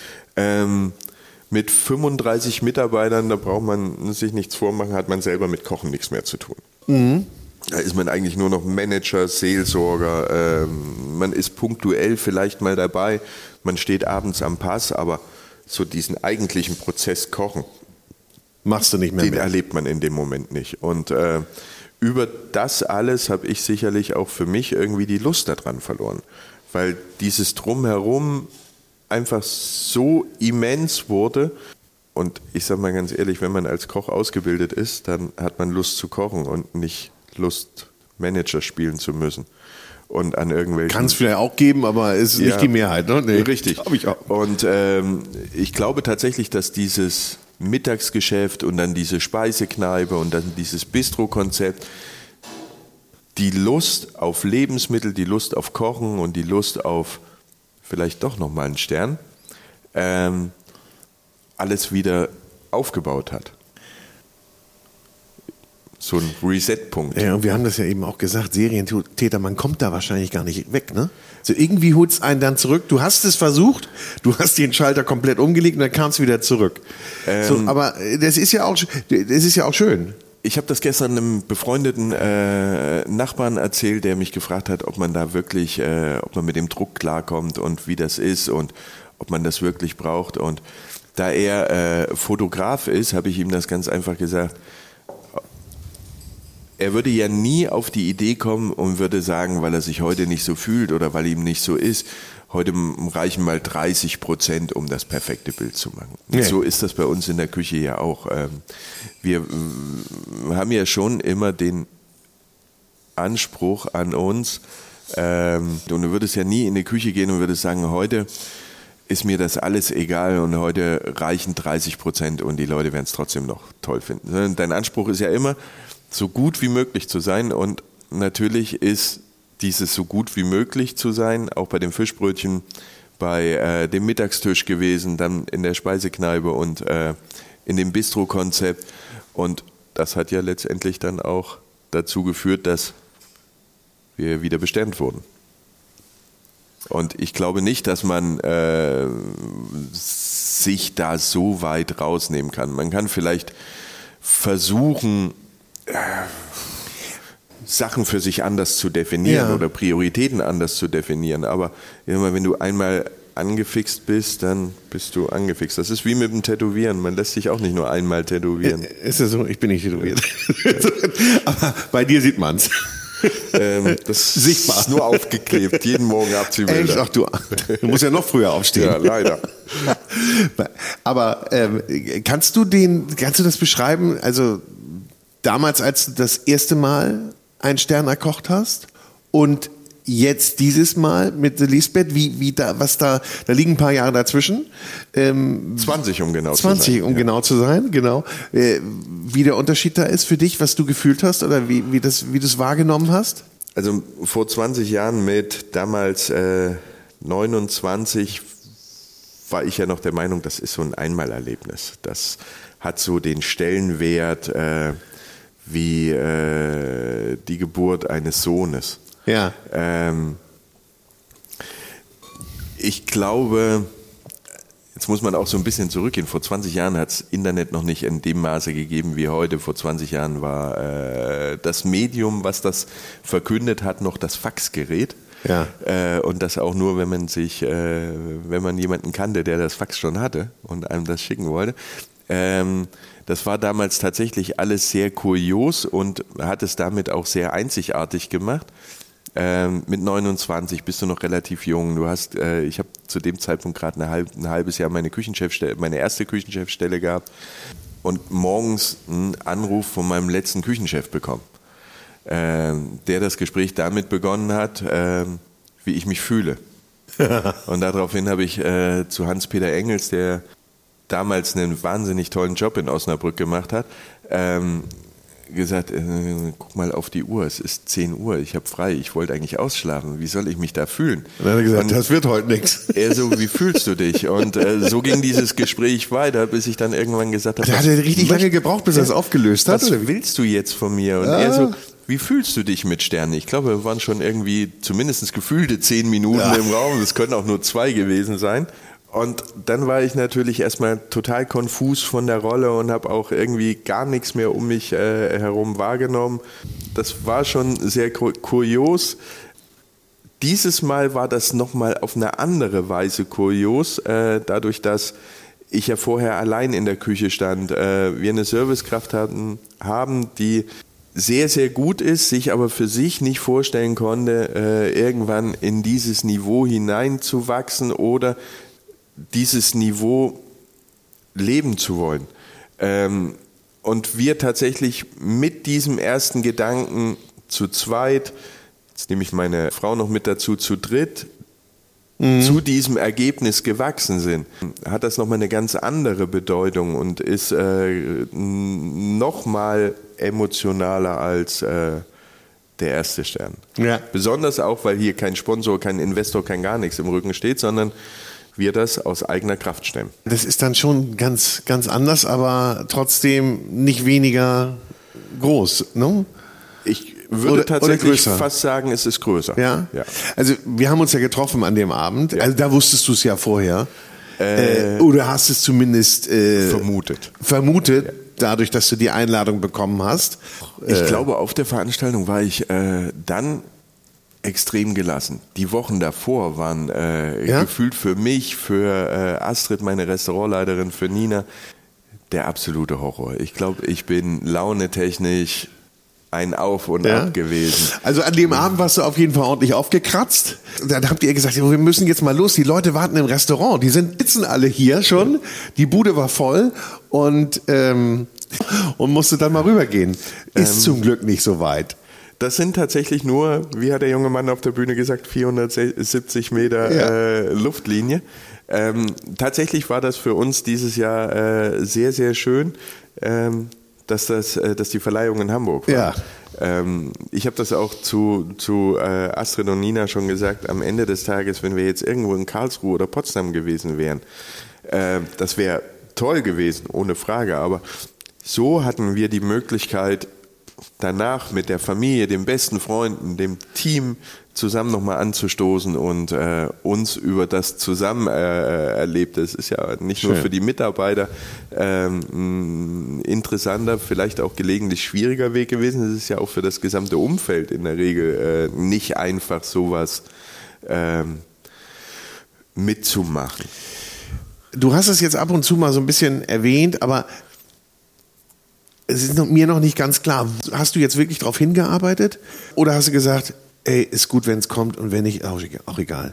Ähm, mit fünfunddreißig Mitarbeitern, da braucht man sich nichts vormachen, hat man selber mit Kochen nichts mehr zu tun. Mhm. Da ist man eigentlich nur noch Manager, Seelsorger, ähm, man ist punktuell vielleicht mal dabei, man steht abends am Pass, aber so diesen eigentlichen Prozess Kochen, machst du nicht mehr den mehr. erlebt man in dem Moment nicht. Und äh, über das alles habe ich sicherlich auch für mich irgendwie die Lust daran verloren, weil dieses Drumherum einfach so immens wurde. Und ich sage mal ganz ehrlich, wenn man als Koch ausgebildet ist, dann hat man Lust zu kochen und nicht Lust, Manager spielen zu müssen. Und an irgendwelchen. Kann es vielleicht auch geben, aber es ist ja nicht die Mehrheit, ne? Nee, richtig. Ich auch. Und ähm, ich glaube tatsächlich, dass dieses Mittagsgeschäft und dann diese Speisekneipe und dann dieses Bistro-Konzept die Lust auf Lebensmittel, die Lust auf Kochen und die Lust auf vielleicht doch nochmal einen Stern, ähm, alles wieder aufgebaut hat. So ein Reset-Punkt. Ja, und wir haben das ja eben auch gesagt, Serientäter, man kommt da wahrscheinlich gar nicht weg, ne? So irgendwie holt es einen dann zurück. Du hast es versucht, du hast den Schalter komplett umgelegt und dann kam es wieder zurück. Ähm, so, aber das ist ja auch, das ist ja auch schön. Ich habe das gestern einem befreundeten äh, Nachbarn erzählt, der mich gefragt hat, ob man da wirklich, äh, ob man mit dem Druck klarkommt und wie das ist und ob man das wirklich braucht. Und da er äh, Fotograf ist, habe ich ihm das ganz einfach gesagt. Er würde ja nie auf die Idee kommen und würde sagen, weil er sich heute nicht so fühlt oder weil ihm nicht so ist, heute reichen mal dreißig Prozent, um das perfekte Bild zu machen. Nee. So ist das bei uns in der Küche ja auch. Wir haben ja schon immer den Anspruch an uns, und du würdest ja nie in die Küche gehen und würdest sagen, heute ist mir das alles egal und heute reichen dreißig Prozent und die Leute werden es trotzdem noch toll finden. Dein Anspruch ist ja immer, so gut wie möglich zu sein und natürlich ist dieses so gut wie möglich zu sein, auch bei den Fischbrötchen bei äh, dem Mittagstisch gewesen, dann in der Speisekneipe und äh, in dem Bistro-Konzept. Und das hat ja letztendlich dann auch dazu geführt, dass wir wieder besternt wurden. Und ich glaube nicht, dass man äh, sich da so weit rausnehmen kann. Man kann vielleicht versuchen, äh, Sachen für sich anders zu definieren, ja, oder Prioritäten anders zu definieren. Aber immer, wenn du einmal angefixt bist, dann bist du angefixt. Das ist wie mit dem Tätowieren. Man lässt sich auch nicht nur einmal tätowieren. Ist ja so, ich bin nicht tätowiert. Aber bei dir sieht man's. Ähm, das Sichtbar. Ist nur aufgeklebt, jeden Morgen Abziehbilder. Echt? Ach du, du musst ja noch früher aufstehen. Ja, leider. Aber ähm, kannst du den, kannst du das beschreiben? Also damals, als du das erste Mal einen Stern erkocht hast und jetzt dieses Mal mit The Lisbeth, wie, wie da, was da, da liegen ein paar Jahre dazwischen. Ähm, zwanzig, um genau zwanzig, zu sein. zwanzig, um ja. genau zu sein, genau. Äh, wie der Unterschied da ist für dich, was du gefühlt hast oder wie, wie das, wie du es wahrgenommen hast? Also vor zwanzig Jahren mit damals äh, neunundzwanzig war ich ja noch der Meinung, das ist so ein Einmalerlebnis. Das hat so den Stellenwert äh, wie äh, die Geburt eines Sohnes. Ja. Ähm, ich glaube, jetzt muss man auch so ein bisschen zurückgehen. Vor zwanzig Jahren hat es Internet noch nicht in dem Maße gegeben wie heute. Vor zwanzig Jahren war äh, das Medium, was das verkündet hat, noch das Faxgerät. Ja. Äh, und das auch nur, wenn man sich, äh, wenn man jemanden kannte, der das Fax schon hatte und einem das schicken wollte. Ähm, das war damals tatsächlich alles sehr kurios und hat es damit auch sehr einzigartig gemacht. Ähm, mit neunundzwanzig bist du noch relativ jung. Du hast, äh, ich habe zu dem Zeitpunkt gerade ein, halb, ein halbes Jahr meine Küchenchefstelle, meine erste Küchenchefstelle gehabt und morgens einen Anruf von meinem letzten Küchenchef bekommen, ähm, der das Gespräch damit begonnen hat, ähm, wie ich mich fühle. Und daraufhin habe ich äh, zu Hans-Peter Engels, der damals einen wahnsinnig tollen Job in Osnabrück gemacht hat, ähm, gesagt, äh, guck mal auf die Uhr, es ist zehn Uhr, ich habe frei, ich wollte eigentlich ausschlafen, wie soll ich mich da fühlen? Und dann hat er gesagt, und das wird heute nichts. Er so, wie fühlst du dich? Und äh, so ging dieses Gespräch weiter, bis ich dann irgendwann gesagt habe, da hat er richtig lange gebraucht, bis er es aufgelöst hat. Was willst du jetzt von mir? Und ja. er so, wie fühlst du dich mit Sternen? Ich glaube, wir waren schon irgendwie zumindest gefühlte zehn Minuten ja. im Raum, es können auch nur zwei gewesen sein. Und dann war ich natürlich erstmal total konfus von der Rolle und habe auch irgendwie gar nichts mehr um mich äh, herum wahrgenommen. Das war schon sehr kurios. Dieses Mal war das nochmal auf eine andere Weise kurios, äh, dadurch, dass ich ja vorher allein in der Küche stand. Äh, wir eine Servicekraft hatten, haben, die sehr, sehr gut ist, sich aber für sich nicht vorstellen konnte, äh, irgendwann in dieses Niveau hineinzuwachsen oder dieses Niveau leben zu wollen. Ähm, und wir tatsächlich mit diesem ersten Gedanken zu zweit, jetzt nehme ich meine Frau noch mit dazu, zu dritt, mhm. zu diesem Ergebnis gewachsen sind, hat das nochmal eine ganz andere Bedeutung und ist äh, nochmal emotionaler als äh, der erste Stern. Ja. Besonders auch, weil hier kein Sponsor, kein Investor, kein gar nichts im Rücken steht, sondern wir das aus eigener Kraft stemmen. Das ist dann schon ganz, ganz anders, aber trotzdem nicht weniger groß, ne? Ich würde oder, tatsächlich oder fast sagen, es ist größer. Ja? Ja. Also wir haben uns ja getroffen an dem Abend, ja. Also da wusstest du es ja vorher. Äh, äh, oder hast es zumindest äh, vermutet. Vermutet, ja. Dadurch, dass du die Einladung bekommen hast. Ich äh, glaube, auf der Veranstaltung war ich äh, dann extrem gelassen. Die Wochen davor waren äh, ja? gefühlt für mich, für äh, Astrid, meine Restaurantleiterin, für Nina, der absolute Horror. Ich glaube, ich bin launetechnisch ein Auf und ja? Ab gewesen. Also an dem Abend warst du auf jeden Fall ordentlich aufgekratzt. Dann habt ihr gesagt, wir müssen jetzt mal los. Die Leute warten im Restaurant. Die sind sitzen alle hier schon. Die Bude war voll und ähm, und musste dann mal rübergehen. Ist ähm, zum Glück nicht so weit. Das sind tatsächlich nur, wie hat der junge Mann auf der Bühne gesagt, vierhundertsiebzig Meter ja. äh, Luftlinie. Ähm, tatsächlich war das für uns dieses Jahr äh, sehr, sehr schön. Ähm, dass, das, äh, dass die Verleihung in Hamburg war. Ja. Ähm, ich habe das auch zu, zu äh, Astrid und Nina schon gesagt, am Ende des Tages, wenn wir jetzt irgendwo in Karlsruhe oder Potsdam gewesen wären, äh, das wäre toll gewesen, ohne Frage, aber so hatten wir die Möglichkeit, danach mit der Familie, den besten Freunden, dem Team zusammen nochmal anzustoßen und äh, uns über das zusammen äh, erlebt. Das ist ja nicht nur Schön. für die Mitarbeiter ähm, ein interessanter, vielleicht auch gelegentlich schwieriger Weg gewesen. Es ist ja auch für das gesamte Umfeld in der Regel äh, nicht einfach, sowas ähm, mitzumachen. Du hast es jetzt ab und zu mal so ein bisschen erwähnt, aber es ist noch, mir noch nicht ganz klar. Hast du jetzt wirklich darauf hingearbeitet oder hast du gesagt, ey, ist gut, wenn es kommt und wenn nicht, auch, auch egal?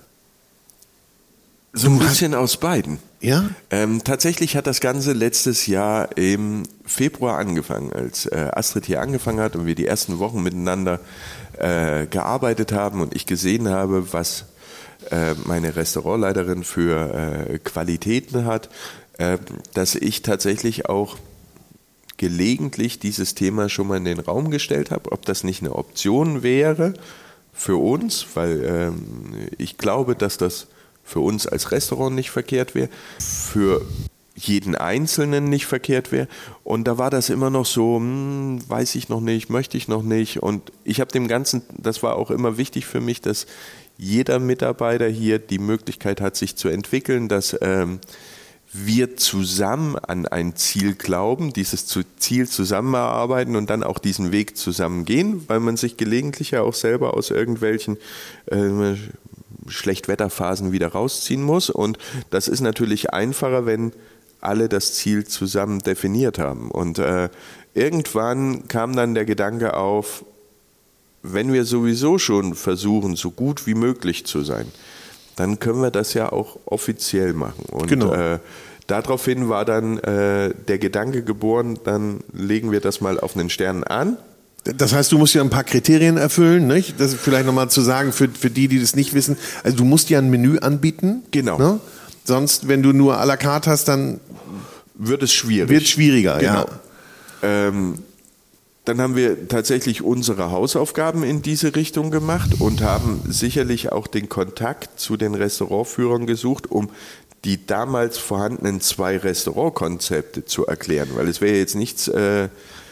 So ein bisschen aus beiden. Ja? Ähm, tatsächlich hat das Ganze letztes Jahr im Februar angefangen, als äh, Astrid hier angefangen hat und wir die ersten Wochen miteinander äh, gearbeitet haben und ich gesehen habe, was äh, meine Restaurantleiterin für äh, Qualitäten hat, äh, dass ich tatsächlich auch gelegentlich dieses Thema schon mal in den Raum gestellt habe, ob das nicht eine Option wäre für uns, weil ähm, ich glaube, dass das für uns als Restaurant nicht verkehrt wäre, für jeden Einzelnen nicht verkehrt wäre. Und da war das immer noch so, hm, weiß ich noch nicht, möchte ich noch nicht. Und ich habe dem Ganzen, das war auch immer wichtig für mich, dass jeder Mitarbeiter hier die Möglichkeit hat, sich zu entwickeln, dass ähm, wir zusammen an ein Ziel glauben, dieses Ziel zusammen erarbeiten und dann auch diesen Weg zusammen gehen, weil man sich gelegentlich ja auch selber aus irgendwelchen äh, Schlechtwetterphasen wieder rausziehen muss. Und das ist natürlich einfacher, wenn alle das Ziel zusammen definiert haben. Und äh, irgendwann kam dann der Gedanke auf, wenn wir sowieso schon versuchen, so gut wie möglich zu sein, dann können wir das ja auch offiziell machen. Und genau. äh, daraufhin war dann äh, der Gedanke geboren, dann legen wir das mal auf einen Stern an. Das heißt, du musst ja ein paar Kriterien erfüllen, nicht? Das ist vielleicht nochmal zu sagen für, für die, die das nicht wissen. Also du musst ja ein Menü anbieten. Genau. Ne? Sonst, wenn du nur à la carte hast, dann wird es schwierig. Wird schwieriger, genau. ja. Ähm, Dann haben wir tatsächlich unsere Hausaufgaben in diese Richtung gemacht und haben sicherlich auch den Kontakt zu den Restaurantführern gesucht, um die damals vorhandenen zwei Restaurantkonzepte zu erklären. Weil es wäre jetzt nichts äh,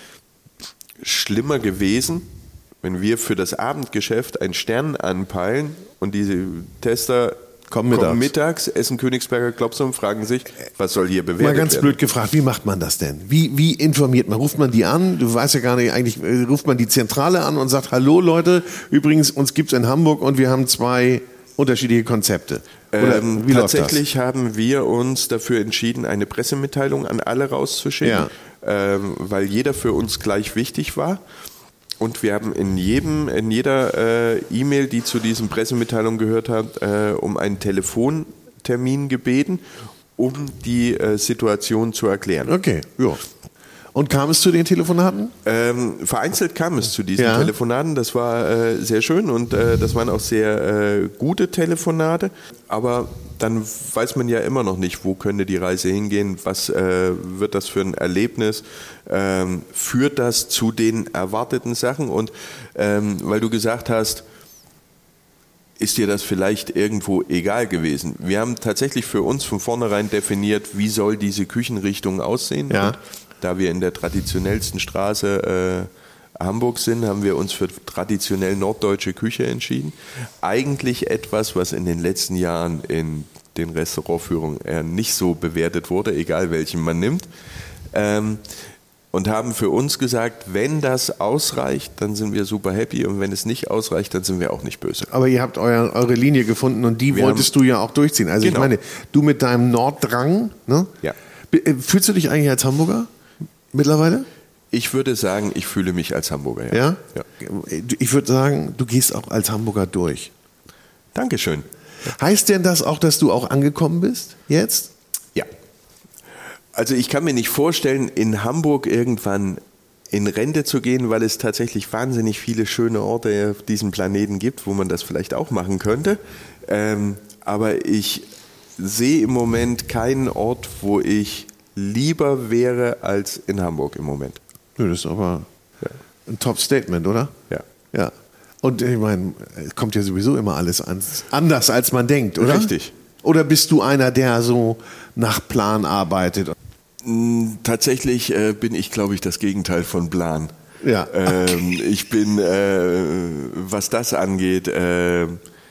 schlimmer gewesen, wenn wir für das Abendgeschäft einen Stern anpeilen und diese Tester Kommen mittags. kommen mittags, essen Königsberger Klopse und fragen sich, was soll hier bewertet werden? Mal ganz werden? blöd gefragt, wie macht man das denn? Wie, wie informiert man? Ruft man die an? Du weißt ja gar nicht, eigentlich äh, ruft man die Zentrale an und sagt, hallo Leute, übrigens, uns gibt's in Hamburg und wir haben zwei unterschiedliche Konzepte. Oder ähm, wie läuft tatsächlich das? haben wir uns dafür entschieden, eine Pressemitteilung an alle rauszuschicken, Ja. ähm, weil jeder für uns gleich wichtig war. Und wir haben in jedem, in jeder äh, E-Mail, die zu diesen Pressemitteilungen gehört hat, äh, um einen Telefontermin gebeten, um die äh, Situation zu erklären. Okay, ja. Und kam es zu den Telefonaten? Ähm, vereinzelt kam es zu diesen Ja. Telefonaten, das war äh, sehr schön und äh, das waren auch sehr äh, gute Telefonate, aber dann weiß man ja immer noch nicht, wo könnte die Reise hingehen, was äh, wird das für ein Erlebnis, ähm, führt das zu den erwarteten Sachen und ähm, weil du gesagt hast, ist dir das vielleicht irgendwo egal gewesen? Wir haben tatsächlich für uns von vornherein definiert, wie soll diese Küchenrichtung aussehen. Ja. Und da wir in der traditionellsten Straße äh, Hamburg sind, haben wir uns für traditionell norddeutsche Küche entschieden. Eigentlich etwas, was in den letzten Jahren in den Restaurantführungen eher nicht so bewertet wurde, egal welchen man nimmt. Ähm, und haben für uns gesagt, wenn das ausreicht, dann sind wir super happy und wenn es nicht ausreicht, dann sind wir auch nicht böse. Aber ihr habt euer, eure Linie gefunden und die Wir wolltest haben- du ja auch durchziehen. Also Genau. ich meine, du mit deinem Norddrang, ne? Ja. Be- äh, Fühlst du dich eigentlich als Hamburger mittlerweile? Ich würde sagen, ich fühle mich als Hamburger. Ja? ja. Ich würde sagen, du gehst auch als Hamburger durch. Dankeschön. Heißt denn das auch, dass du auch angekommen bist jetzt? Ja. Also ich kann mir nicht vorstellen, in Hamburg irgendwann in Rente zu gehen, weil es tatsächlich wahnsinnig viele schöne Orte auf diesem Planeten gibt, wo man das vielleicht auch machen könnte. Ähm, aber ich sehe im Moment keinen Ort, wo ich lieber wäre als in Hamburg im Moment. Das ist aber ja. ein Top-Statement, oder? Ja. Ja. Und ich meine, es kommt ja sowieso immer alles anders, als man denkt, oder? Richtig. Oder bist du einer, der so nach Plan arbeitet? Tatsächlich äh, bin ich, glaube ich, das Gegenteil von Plan. Ja. Ähm, ich bin, äh, was das angeht, äh,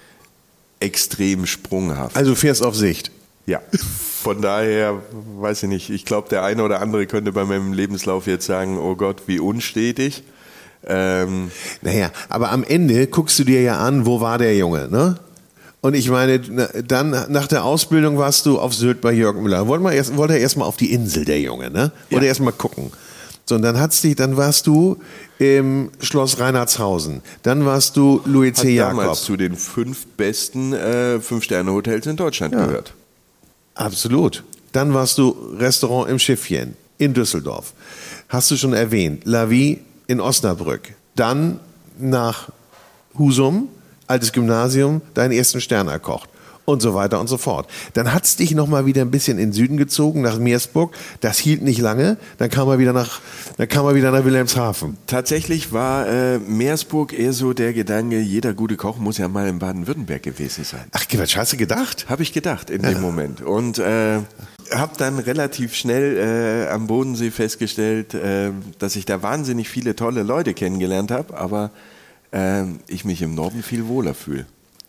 extrem sprunghaft. Also fährst auf Sicht? Ja. Von daher, weiß ich nicht, ich glaube, der eine oder andere könnte bei meinem Lebenslauf jetzt sagen, oh Gott, wie unstetig. Ähm, naja, aber am Ende guckst du dir ja an, wo war der Junge, ne? Und ich meine, dann nach der Ausbildung warst du auf Sylt bei Jörg Müller. Wollte, mal erst, wollte er erst mal auf die Insel, der Junge, ne? Wollte ja. erst mal gucken. So, und dann hat's dich, dann warst du im Schloss Reinhardshausen. Dann warst du Louis C. Jakob. Hat damals zu den fünf besten äh, Fünf-Sterne-Hotels in Deutschland ja. gehört. Absolut. Dann warst du Restaurant im Schiffchen in Düsseldorf. Hast du schon erwähnt. La Vie in Osnabrück. Dann nach Husum, altes Gymnasium, deinen ersten Stern erkocht. Und so weiter und so fort. Dann hat's dich nochmal wieder ein bisschen in den Süden gezogen, nach Meersburg. Das hielt nicht lange. Dann kam er wieder nach, dann kam er wieder nach Wilhelmshaven. Tatsächlich war äh, Meersburg eher so der Gedanke, jeder gute Koch muss ja mal in Baden-Württemberg gewesen sein. Ach, was hast du gedacht? Habe ich gedacht in ja. dem Moment. Und äh, habe dann relativ schnell äh, am Bodensee festgestellt, äh, dass ich da wahnsinnig viele tolle Leute kennengelernt habe, aber äh, ich mich im Norden viel wohler fühle.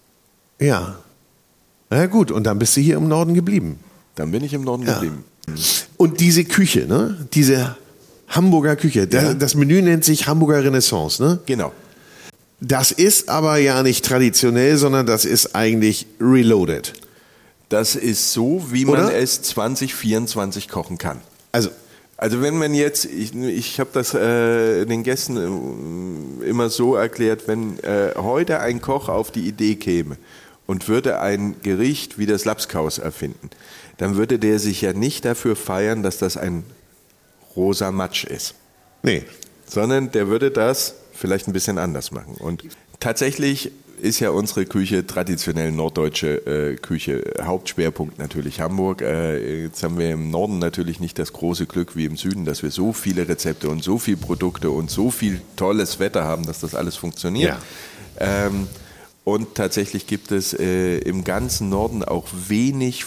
Ja. Na gut, und dann bist du hier im Norden geblieben. Dann bin ich im Norden ja. geblieben. Und diese Küche, ne? Diese Hamburger Küche, der, ja. das Menü nennt sich Hamburger Renaissance, ne? Genau. Das ist aber ja nicht traditionell, sondern das ist eigentlich reloaded. Das ist so, wie man Oder? es zwanzig vierundzwanzig kochen kann. Also, also wenn man jetzt, ich, ich habe das äh, den Gästen äh, immer so erklärt, wenn äh, heute ein Koch auf die Idee käme und würde ein Gericht wie das Lapskaus erfinden, dann würde der sich ja nicht dafür feiern, dass das ein rosa Matsch ist. nee. Sondern der würde das vielleicht ein bisschen anders machen. Und tatsächlich ist ja unsere Küche traditionell norddeutsche äh, Küche. Hauptschwerpunkt natürlich Hamburg. Äh, jetzt haben wir im Norden natürlich nicht das große Glück wie im Süden, dass wir so viele Rezepte und so viele Produkte und so viel tolles Wetter haben, dass das alles funktioniert. Ja. Ähm, Und tatsächlich gibt es äh, im ganzen Norden auch wenig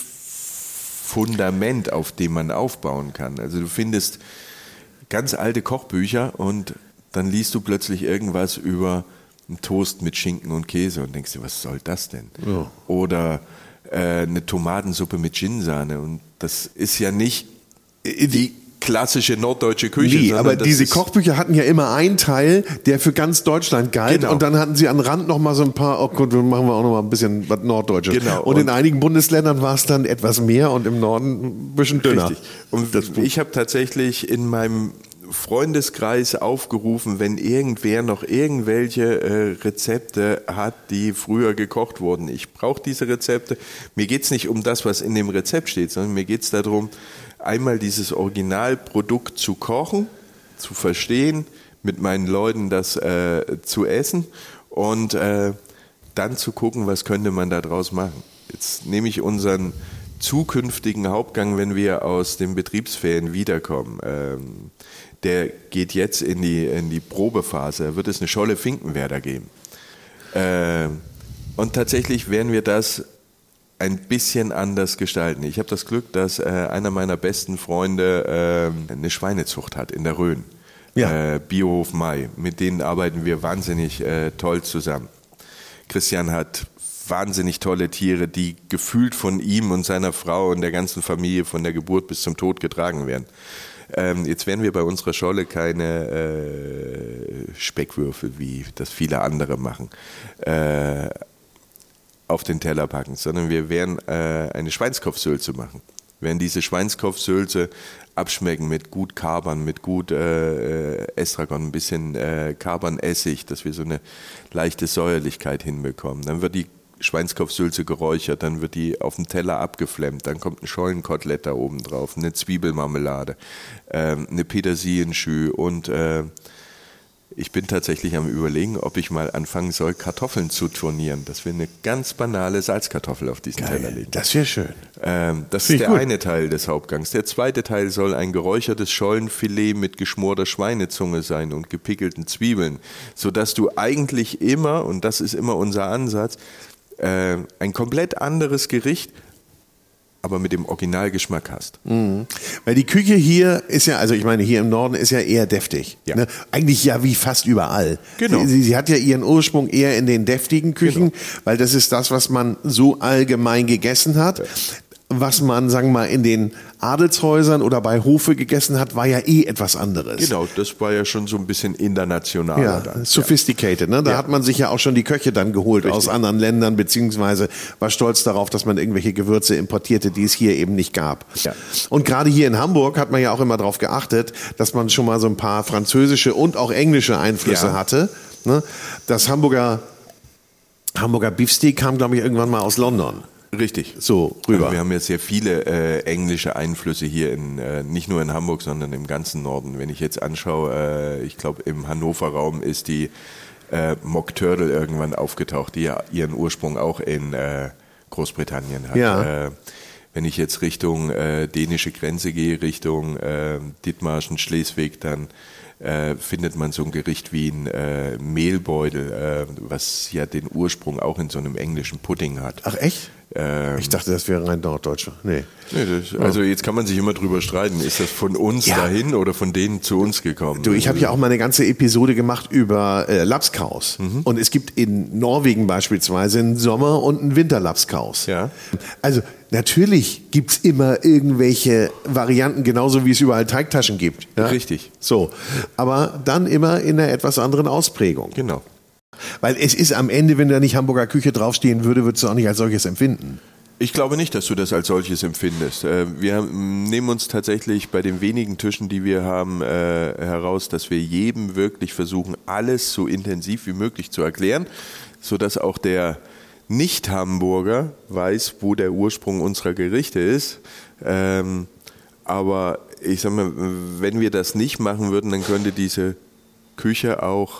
Fundament, auf dem man aufbauen kann. Also du findest ganz alte Kochbücher und dann liest du plötzlich irgendwas über einen Toast mit Schinken und Käse und denkst dir, was soll das denn? Ja. Oder äh, eine Tomatensuppe mit Ginsahne und das ist ja nicht die klassische norddeutsche Küche. Nee, aber diese ist Kochbücher hatten ja immer einen Teil, der für ganz Deutschland galt. Genau. Und dann hatten sie am Rand noch mal so ein paar, oh Gott, dann machen wir auch noch mal ein bisschen was Norddeutsches. Genau. Und, und in einigen Bundesländern war es dann etwas mehr und im Norden ein bisschen dünner. Richtig. Und ich habe tatsächlich in meinem Freundeskreis aufgerufen, wenn irgendwer noch irgendwelche äh, Rezepte hat, die früher gekocht wurden. Ich brauche diese Rezepte. Mir geht es nicht um das, was in dem Rezept steht, sondern mir geht es darum, einmal dieses Originalprodukt zu kochen, zu verstehen, mit meinen Leuten das äh, zu essen und äh, dann zu gucken, was könnte man da draus machen. Jetzt nehme ich unseren zukünftigen Hauptgang, wenn wir aus den Betriebsferien wiederkommen. Ähm, der geht jetzt in die, in die Probephase. Da wird es eine Scholle Finkenwerder geben. Äh, und tatsächlich werden wir das ein bisschen anders gestalten. Ich habe das Glück, dass äh, einer meiner besten Freunde äh, eine Schweinezucht hat in der Rhön. Ja. Äh, Biohof Mai. Mit denen arbeiten wir wahnsinnig äh, toll zusammen. Christian hat wahnsinnig tolle Tiere, die gefühlt von ihm und seiner Frau und der ganzen Familie von der Geburt bis zum Tod getragen werden. Ähm, jetzt werden wir bei unserer Scholle keine äh, Speckwürfel, wie das viele andere machen, äh, auf den Teller packen, sondern wir werden äh, eine Schweinskopfsülze machen. Wir werden diese Schweinskopfsülze abschmecken mit gut Kapern, mit gut äh, Estragon, ein bisschen äh, Kapernessig, dass wir so eine leichte Säuerlichkeit hinbekommen. Dann wird die Schweinskopfsülze geräuchert, dann wird die auf dem Teller abgeflemmt, dann kommt ein Schollenkotelett da oben drauf, eine Zwiebelmarmelade, äh, eine Petersilienschü und äh, Ich bin tatsächlich am Überlegen, ob ich mal anfangen soll, Kartoffeln zu turnieren. Dass wir eine ganz banale Salzkartoffel auf diesen Geil, Teller legen. das wäre schön. Ähm, das Find ist ich der gut. eine Teil des Hauptgangs. Der zweite Teil soll ein geräuchertes Schollenfilet mit geschmorter Schweinezunge sein und gepickelten Zwiebeln, sodass du eigentlich immer, und das ist immer unser Ansatz, äh, ein komplett anderes Gericht, aber mit dem Originalgeschmack hast. Mhm. Weil die Küche hier ist ja, also ich meine, hier im Norden ist ja eher deftig. Ja. Ne? Eigentlich ja wie fast überall. Genau. Sie, sie hat ja ihren Ursprung eher in den deftigen Küchen, Genau. weil das ist das, was man so allgemein gegessen hat. Was man, sagen wir mal, in den Adelshäusern oder bei Hofe gegessen hat, war ja eh etwas anderes. Genau, das war ja schon so ein bisschen internationaler. Ja, dann. sophisticated, ne? Da Ja. hat man sich ja auch schon die Köche dann geholt Richtig. aus anderen Ländern, beziehungsweise war stolz darauf, dass man irgendwelche Gewürze importierte, die es hier eben nicht gab. Ja. Und gerade hier in Hamburg hat man ja auch immer darauf geachtet, dass man schon mal so ein paar französische und auch englische Einflüsse Ja. hatte. Ne? Das Hamburger, Hamburger Beefsteak kam, glaube ich, irgendwann mal aus London. Richtig. So rüber. Also wir haben ja sehr viele äh, englische Einflüsse hier, in, äh, nicht nur in Hamburg, sondern im ganzen Norden. Wenn ich jetzt anschaue, äh, ich glaube im Hannover Raum ist die äh, Mock Turtle irgendwann aufgetaucht, die ja ihren Ursprung auch in äh, Großbritannien hat. Ja. Äh, wenn ich jetzt Richtung äh, dänische Grenze gehe, Richtung äh, Dithmarschen, Schleswig, dann äh, findet man so ein Gericht wie ein äh, Mehlbeutel, äh, was ja den Ursprung auch in so einem englischen Pudding hat. Ach echt? Ähm, Ich dachte, das wäre rein Norddeutscher. Nee. Nee, das, also jetzt kann man sich immer drüber streiten, ist das von uns Ja. dahin oder von denen zu uns gekommen? Du, ich habe ja auch mal eine ganze Episode gemacht über äh, Lapskaus. Mhm. Und es gibt in Norwegen beispielsweise einen Sommer- und einen Winterlapskaus. Ja. Also natürlich gibt's immer irgendwelche Varianten, genauso wie es überall Teigtaschen gibt. Ja? Richtig. So, aber dann immer in einer etwas anderen Ausprägung. Genau. Weil es ist am Ende, wenn da nicht Hamburger Küche draufstehen würde, würdest du auch nicht als solches empfinden. Ich glaube nicht, dass du das als solches empfindest. Äh, Wir nehmen uns tatsächlich bei den wenigen Tischen, die wir haben, äh, heraus, dass wir jedem wirklich versuchen, alles so intensiv wie möglich zu erklären, sodass auch der Nicht-Hamburger weiß, wo der Ursprung unserer Gerichte ist. Ähm, Aber ich sag mal, wenn wir das nicht machen würden, dann könnte diese Küche auch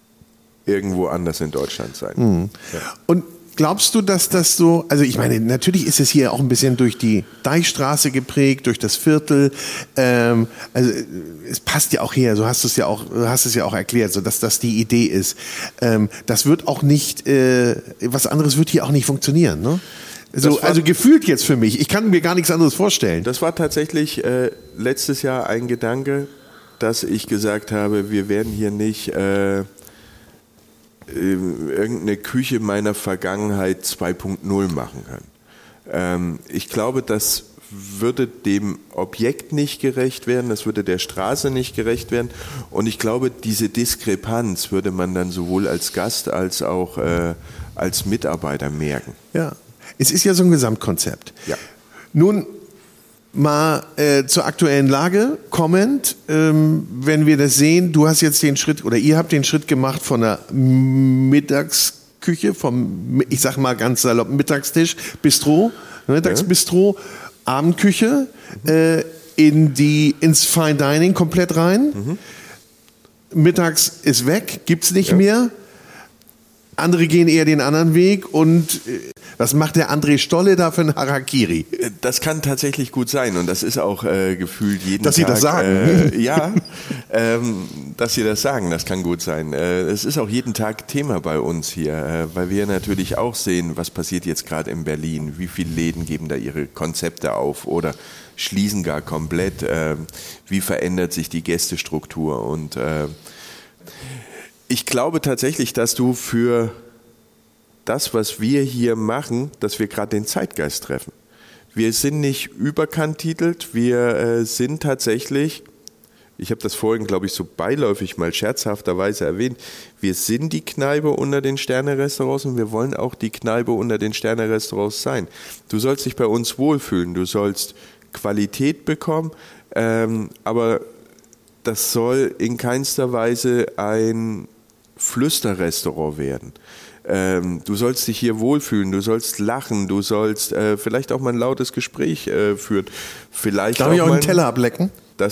irgendwo anders in Deutschland sein. Mhm. Ja. Und glaubst du, dass das so, also ich meine, natürlich ist es hier auch ein bisschen durch die Deichstraße geprägt, durch das Viertel, ähm, also es passt ja auch her, so hast du es ja auch, hast es ja auch erklärt, so dass das die Idee ist. Ähm, das wird auch nicht, äh, was anderes wird hier auch nicht funktionieren, ne? So, Das war- also gefühlt jetzt für mich, ich kann mir gar nichts anderes vorstellen. Das war tatsächlich äh, letztes Jahr ein Gedanke, dass ich gesagt habe, wir werden hier nicht äh, irgendeine Küche meiner Vergangenheit zwei Punkt null machen können. Ähm, ich glaube, das würde dem Objekt nicht gerecht werden, das würde der Straße nicht gerecht werden und ich glaube, diese Diskrepanz würde man dann sowohl als Gast als auch äh, als Mitarbeiter merken. Ja, es ist ja so ein Gesamtkonzept. Ja. Nun mal äh, zur aktuellen Lage kommend, ähm, wenn wir das sehen, du hast jetzt den Schritt oder ihr habt den Schritt gemacht von der Mittagsküche, vom, ich sag mal ganz salopp, Mittagstisch, Bistro, Mittagsbistro, Abendküche, äh, in die, ins Fine Dining komplett rein. Mhm. Mittags ist weg, gibt's nicht Ja. mehr. Andere gehen eher den anderen Weg und äh, was macht der André Stolle da für ein Harakiri? Das kann tatsächlich gut sein und das ist auch äh, gefühlt jeden Dass Sie Tag. das sagen. Äh, ja, ähm, dass Sie das sagen, das kann gut sein. Äh, es ist auch jeden Tag Thema bei uns hier, äh, weil wir natürlich auch sehen, was passiert jetzt gerade in Berlin. Wie viele Läden geben da ihre Konzepte auf oder schließen gar komplett? Äh, wie verändert sich die Gästestruktur? Und äh, ich glaube tatsächlich, dass du für das, was wir hier machen, dass wir gerade den Zeitgeist treffen. Wir sind nicht überkantitelt, wir äh, sind tatsächlich, ich habe das vorhin, glaube ich, so beiläufig mal scherzhafterweise erwähnt, wir sind die Kneipe unter den Sterne-Restaurants und wir wollen auch die Kneipe unter den Sterne-Restaurants sein. Du sollst dich bei uns wohlfühlen, du sollst Qualität bekommen, ähm, aber das soll in keinster Weise ein Flüsterrestaurant werden. Ähm, du sollst dich hier wohlfühlen, du sollst lachen, du sollst äh, vielleicht auch mal ein lautes Gespräch äh, führen. Vielleicht Darf ich auch mal einen Teller ablecken? Das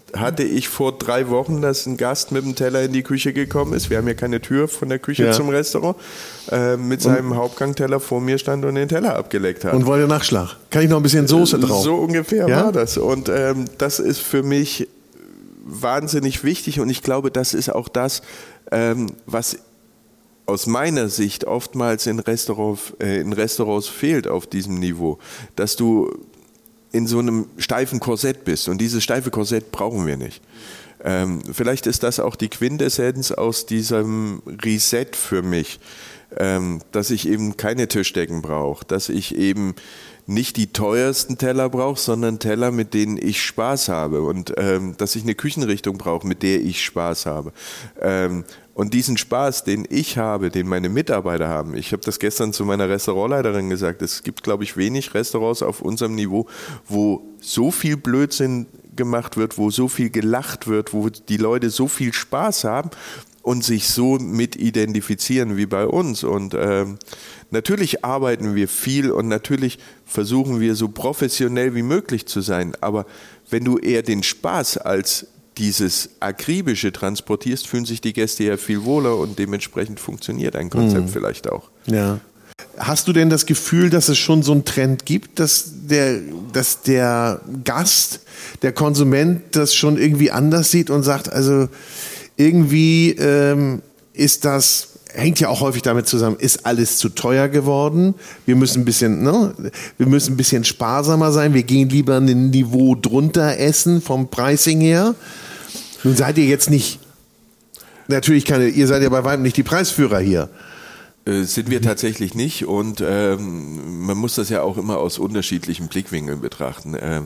hatte ich vor drei Wochen, dass ein Gast mit dem Teller in die Küche gekommen ist. Wir haben ja keine Tür von der Küche ja. zum Restaurant. Äh, mit seinem und? Hauptgangteller vor mir stand und den Teller abgeleckt hat. Und wollte Nachschlag. Kann ich noch ein bisschen Soße drauf? So ungefähr ja? war das. Und ähm, das ist für mich wahnsinnig wichtig. Und ich glaube, das ist auch das, ähm, was aus meiner Sicht oftmals in Restaurants, äh, in Restaurants fehlt auf diesem Niveau. Dass du in so einem steifen Korsett bist. Und dieses steife Korsett brauchen wir nicht. Ähm, vielleicht ist das auch die Quintessenz aus diesem Reset für mich, ähm, dass ich eben keine Tischdecken brauche, dass ich eben nicht die teuersten Teller brauche, sondern Teller, mit denen ich Spaß habe und ähm, dass ich eine Küchenrichtung brauche, mit der ich Spaß habe. Ähm, Und diesen Spaß, den ich habe, den meine Mitarbeiter haben, ich habe das gestern zu meiner Restaurantleiterin gesagt, es gibt, glaube ich, wenig Restaurants auf unserem Niveau, wo so viel Blödsinn gemacht wird, wo so viel gelacht wird, wo die Leute so viel Spaß haben und sich so mit identifizieren wie bei uns. Und ähm, natürlich arbeiten wir viel und natürlich versuchen wir so professionell wie möglich zu sein, aber wenn du eher den Spaß als dieses Akribische transportierst, fühlen sich die Gäste ja viel wohler und dementsprechend funktioniert ein Konzept mhm. vielleicht auch. Ja. Hast du denn das Gefühl, dass es schon so einen Trend gibt, dass der, dass der Gast, der Konsument das schon irgendwie anders sieht und sagt, also irgendwie ähm, ist das, hängt ja auch häufig damit zusammen, ist alles zu teuer geworden, wir müssen ein bisschen, ne, wir müssen ein bisschen sparsamer sein, wir gehen lieber ein Niveau drunter essen vom Pricing her. Nun seid ihr jetzt nicht, natürlich keine, ihr seid ja bei weitem nicht die Preisführer hier. Äh, sind wir tatsächlich nicht und ähm, man muss das ja auch immer aus unterschiedlichen Blickwinkeln betrachten. Äh,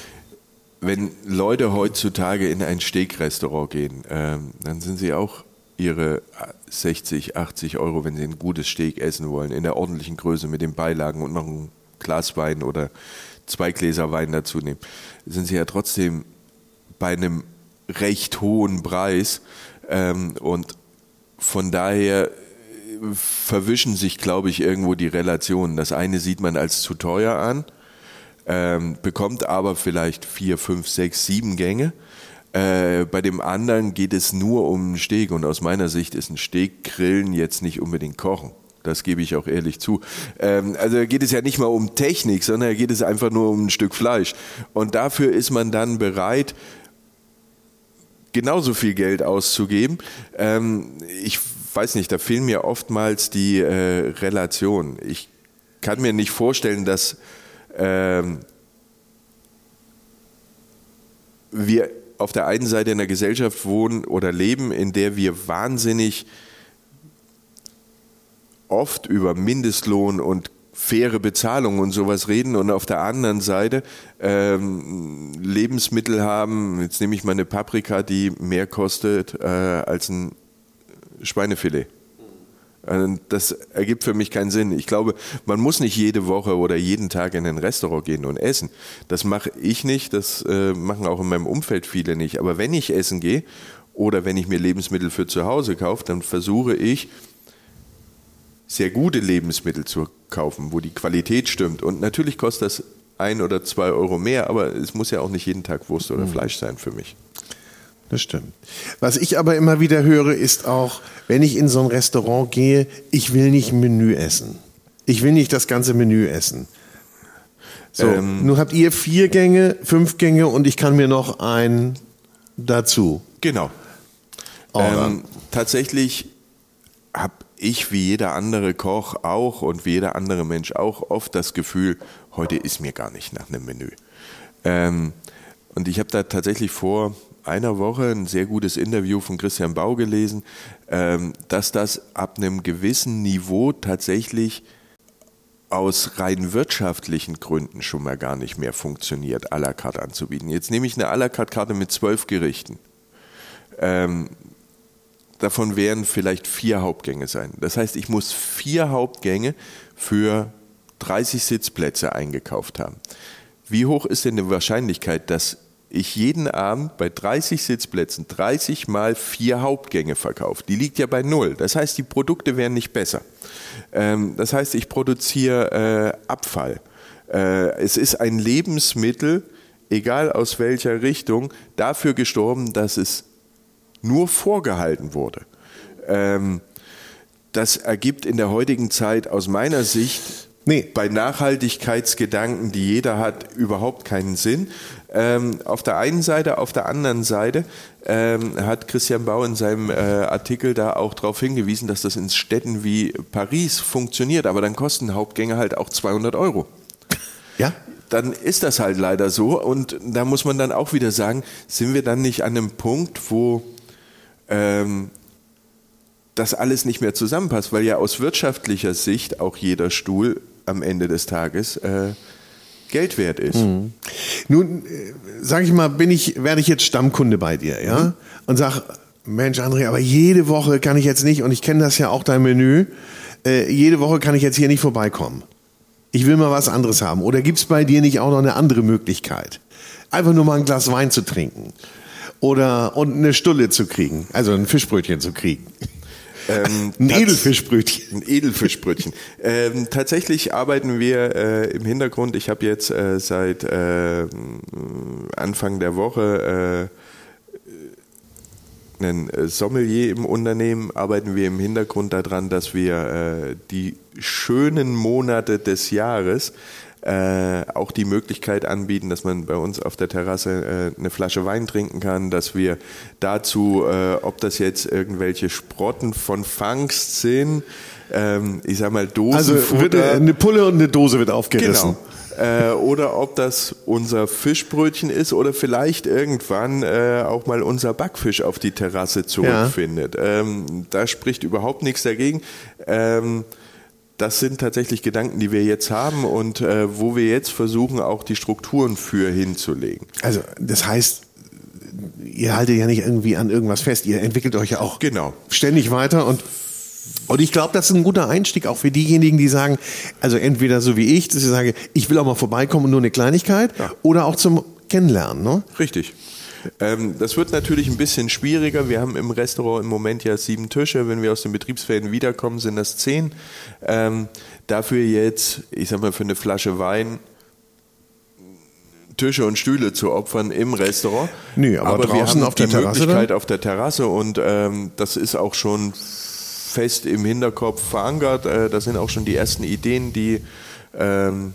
wenn Leute heutzutage in ein Steakrestaurant gehen, äh, dann sind sie auch ihre sechzig, achtzig Euro, wenn sie ein gutes Steak essen wollen, in der ordentlichen Größe mit den Beilagen und noch ein Glas Wein oder zwei Gläser Wein dazu nehmen, sind sie ja trotzdem bei einem recht hohen Preis ähm, und von daher verwischen sich, glaube ich, irgendwo die Relationen. Das eine sieht man als zu teuer an, ähm, bekommt aber vielleicht vier, fünf, sechs, sieben Gänge. Äh, bei dem anderen geht es nur um einen Steak und aus meiner Sicht ist ein Steakgrillen jetzt nicht unbedingt Kochen. Das gebe ich auch ehrlich zu. Ähm, also geht es ja nicht mal um Technik, sondern geht es einfach nur um ein Stück Fleisch. Und dafür ist man dann bereit, genauso viel Geld auszugeben. Ähm, ich weiß nicht, da fehlen mir oftmals die äh, Relationen. Ich kann mir nicht vorstellen, dass ähm, wir auf der einen Seite in einer Gesellschaft wohnen oder leben, in der wir wahnsinnig oft über Mindestlohn und faire Bezahlung und sowas reden und auf der anderen Seite ähm, Lebensmittel haben, jetzt nehme ich mal eine Paprika, die mehr kostet äh, als ein Schweinefilet. Das ergibt für mich keinen Sinn. Ich glaube, man muss nicht jede Woche oder jeden Tag in ein Restaurant gehen und essen. Das mache ich nicht, das äh, machen auch in meinem Umfeld viele nicht. Aber wenn ich essen gehe oder wenn ich mir Lebensmittel für zu Hause kaufe, dann versuche ich, sehr gute Lebensmittel zu kaufen, wo die Qualität stimmt. Und natürlich kostet das ein oder zwei Euro mehr, aber es muss ja auch nicht jeden Tag Wurst oder Fleisch sein für mich. Das stimmt. Was ich aber immer wieder höre, ist auch, wenn ich in so ein Restaurant gehe, ich will nicht ein Menü essen. Ich will nicht das ganze Menü essen. So, ähm, nun habt ihr vier Gänge, fünf Gänge und ich kann mir noch einen dazu. Genau. Ähm, tatsächlich habe ich wie jeder andere Koch auch und wie jeder andere Mensch auch oft das Gefühl, heute ist mir gar nicht nach einem Menü. Ähm, und ich habe da tatsächlich vor einer Woche ein sehr gutes Interview von Christian Bau gelesen, ähm, dass das ab einem gewissen Niveau tatsächlich aus rein wirtschaftlichen Gründen schon mal gar nicht mehr funktioniert, à la carte anzubieten. Jetzt nehme ich eine à la carte Karte mit zwölf Gerichten. Ähm, davon werden vielleicht vier Hauptgänge sein. Das heißt, ich muss vier Hauptgänge für dreißig Sitzplätze eingekauft haben. Wie hoch ist denn die Wahrscheinlichkeit, dass ich jeden Abend bei dreißig Sitzplätzen dreißig mal vier Hauptgänge verkaufe? Die liegt ja bei null. Das heißt, die Produkte werden nicht besser. Ähm, das heißt, ich produziere äh, Abfall. Äh, es ist ein Lebensmittel egal aus welcher Richtung, dafür gestorben, dass es nur vorgehalten wurde. Ähm, das ergibt in der heutigen Zeit aus meiner Sicht nee. bei Nachhaltigkeitsgedanken, die jeder hat, überhaupt keinen Sinn. Ähm, auf der einen Seite, auf der anderen Seite ähm, hat Christian Bau in seinem äh, Artikel da auch darauf hingewiesen, dass das in Städten wie Paris funktioniert, aber dann kosten Hauptgänge halt auch zweihundert Euro. Ja? Dann ist das halt leider so und da muss man dann auch wieder sagen, sind wir dann nicht an einem Punkt, wo ähm, das alles nicht mehr zusammenpasst, weil ja aus wirtschaftlicher Sicht auch jeder Stuhl am Ende des Tages äh, Geld wert ist. Mhm. Nun, äh, sage ich mal, bin ich, werde ich jetzt Stammkunde bei dir, ja? Mhm. Und sag, Mensch, André, aber jede Woche kann ich jetzt nicht, und ich kenne das ja auch, dein Menü, äh, jede Woche kann ich jetzt hier nicht vorbeikommen. Ich will mal was anderes haben. Oder gibt es bei dir nicht auch noch eine andere Möglichkeit? Einfach nur mal ein Glas Wein zu trinken. Oder und eine Stulle zu kriegen. Also ein Fischbrötchen zu kriegen. Ähm, ein Edelfischbrötchen. Ein Edelfischbrötchen. ähm, tatsächlich arbeiten wir äh, im Hintergrund. Ich habe jetzt äh, seit äh, Anfang der Woche äh, einen Sommelier im Unternehmen. Arbeiten wir im Hintergrund daran, dass wir äh, die schönen Monate des Jahres Äh, auch die Möglichkeit anbieten, dass man bei uns auf der Terrasse äh, eine Flasche Wein trinken kann, dass wir dazu, äh, ob das jetzt irgendwelche Sprotten von Fangst sind, ähm, ich sag mal Dosenfutter. Also wird eine Pulle und eine Dose wird aufgerissen. Genau. Äh, oder ob das unser Fischbrötchen ist oder vielleicht irgendwann äh, auch mal unser Backfisch auf die Terrasse zurückfindet. Ja. Ähm, da spricht überhaupt nichts dagegen. Ähm, Das sind tatsächlich Gedanken, die wir jetzt haben und äh, wo wir jetzt versuchen, auch die Strukturen für hinzulegen. Also das heißt, ihr haltet ja nicht irgendwie an irgendwas fest, ihr entwickelt euch ja auch genau. ständig weiter und und ich glaube, das ist ein guter Einstieg auch für diejenigen, die sagen, also entweder so wie ich, dass ich sage, ich will auch mal vorbeikommen und nur eine Kleinigkeit, ja. oder auch zum Kennenlernen. Ne? Richtig. Ähm, das wird natürlich ein bisschen schwieriger. Wir haben im Restaurant im Moment ja sieben Tische. Wenn wir aus den Betriebsferien wiederkommen, sind das zehn. Ähm, dafür jetzt, ich sag mal, für eine Flasche Wein Tische und Stühle zu opfern im Restaurant. Nö, aber, aber draußen wir haben auf der die Terrasse Möglichkeit dann? auf der Terrasse und ähm, das ist auch schon fest im Hinterkopf verankert. Äh, das sind auch schon die ersten Ideen, die ähm,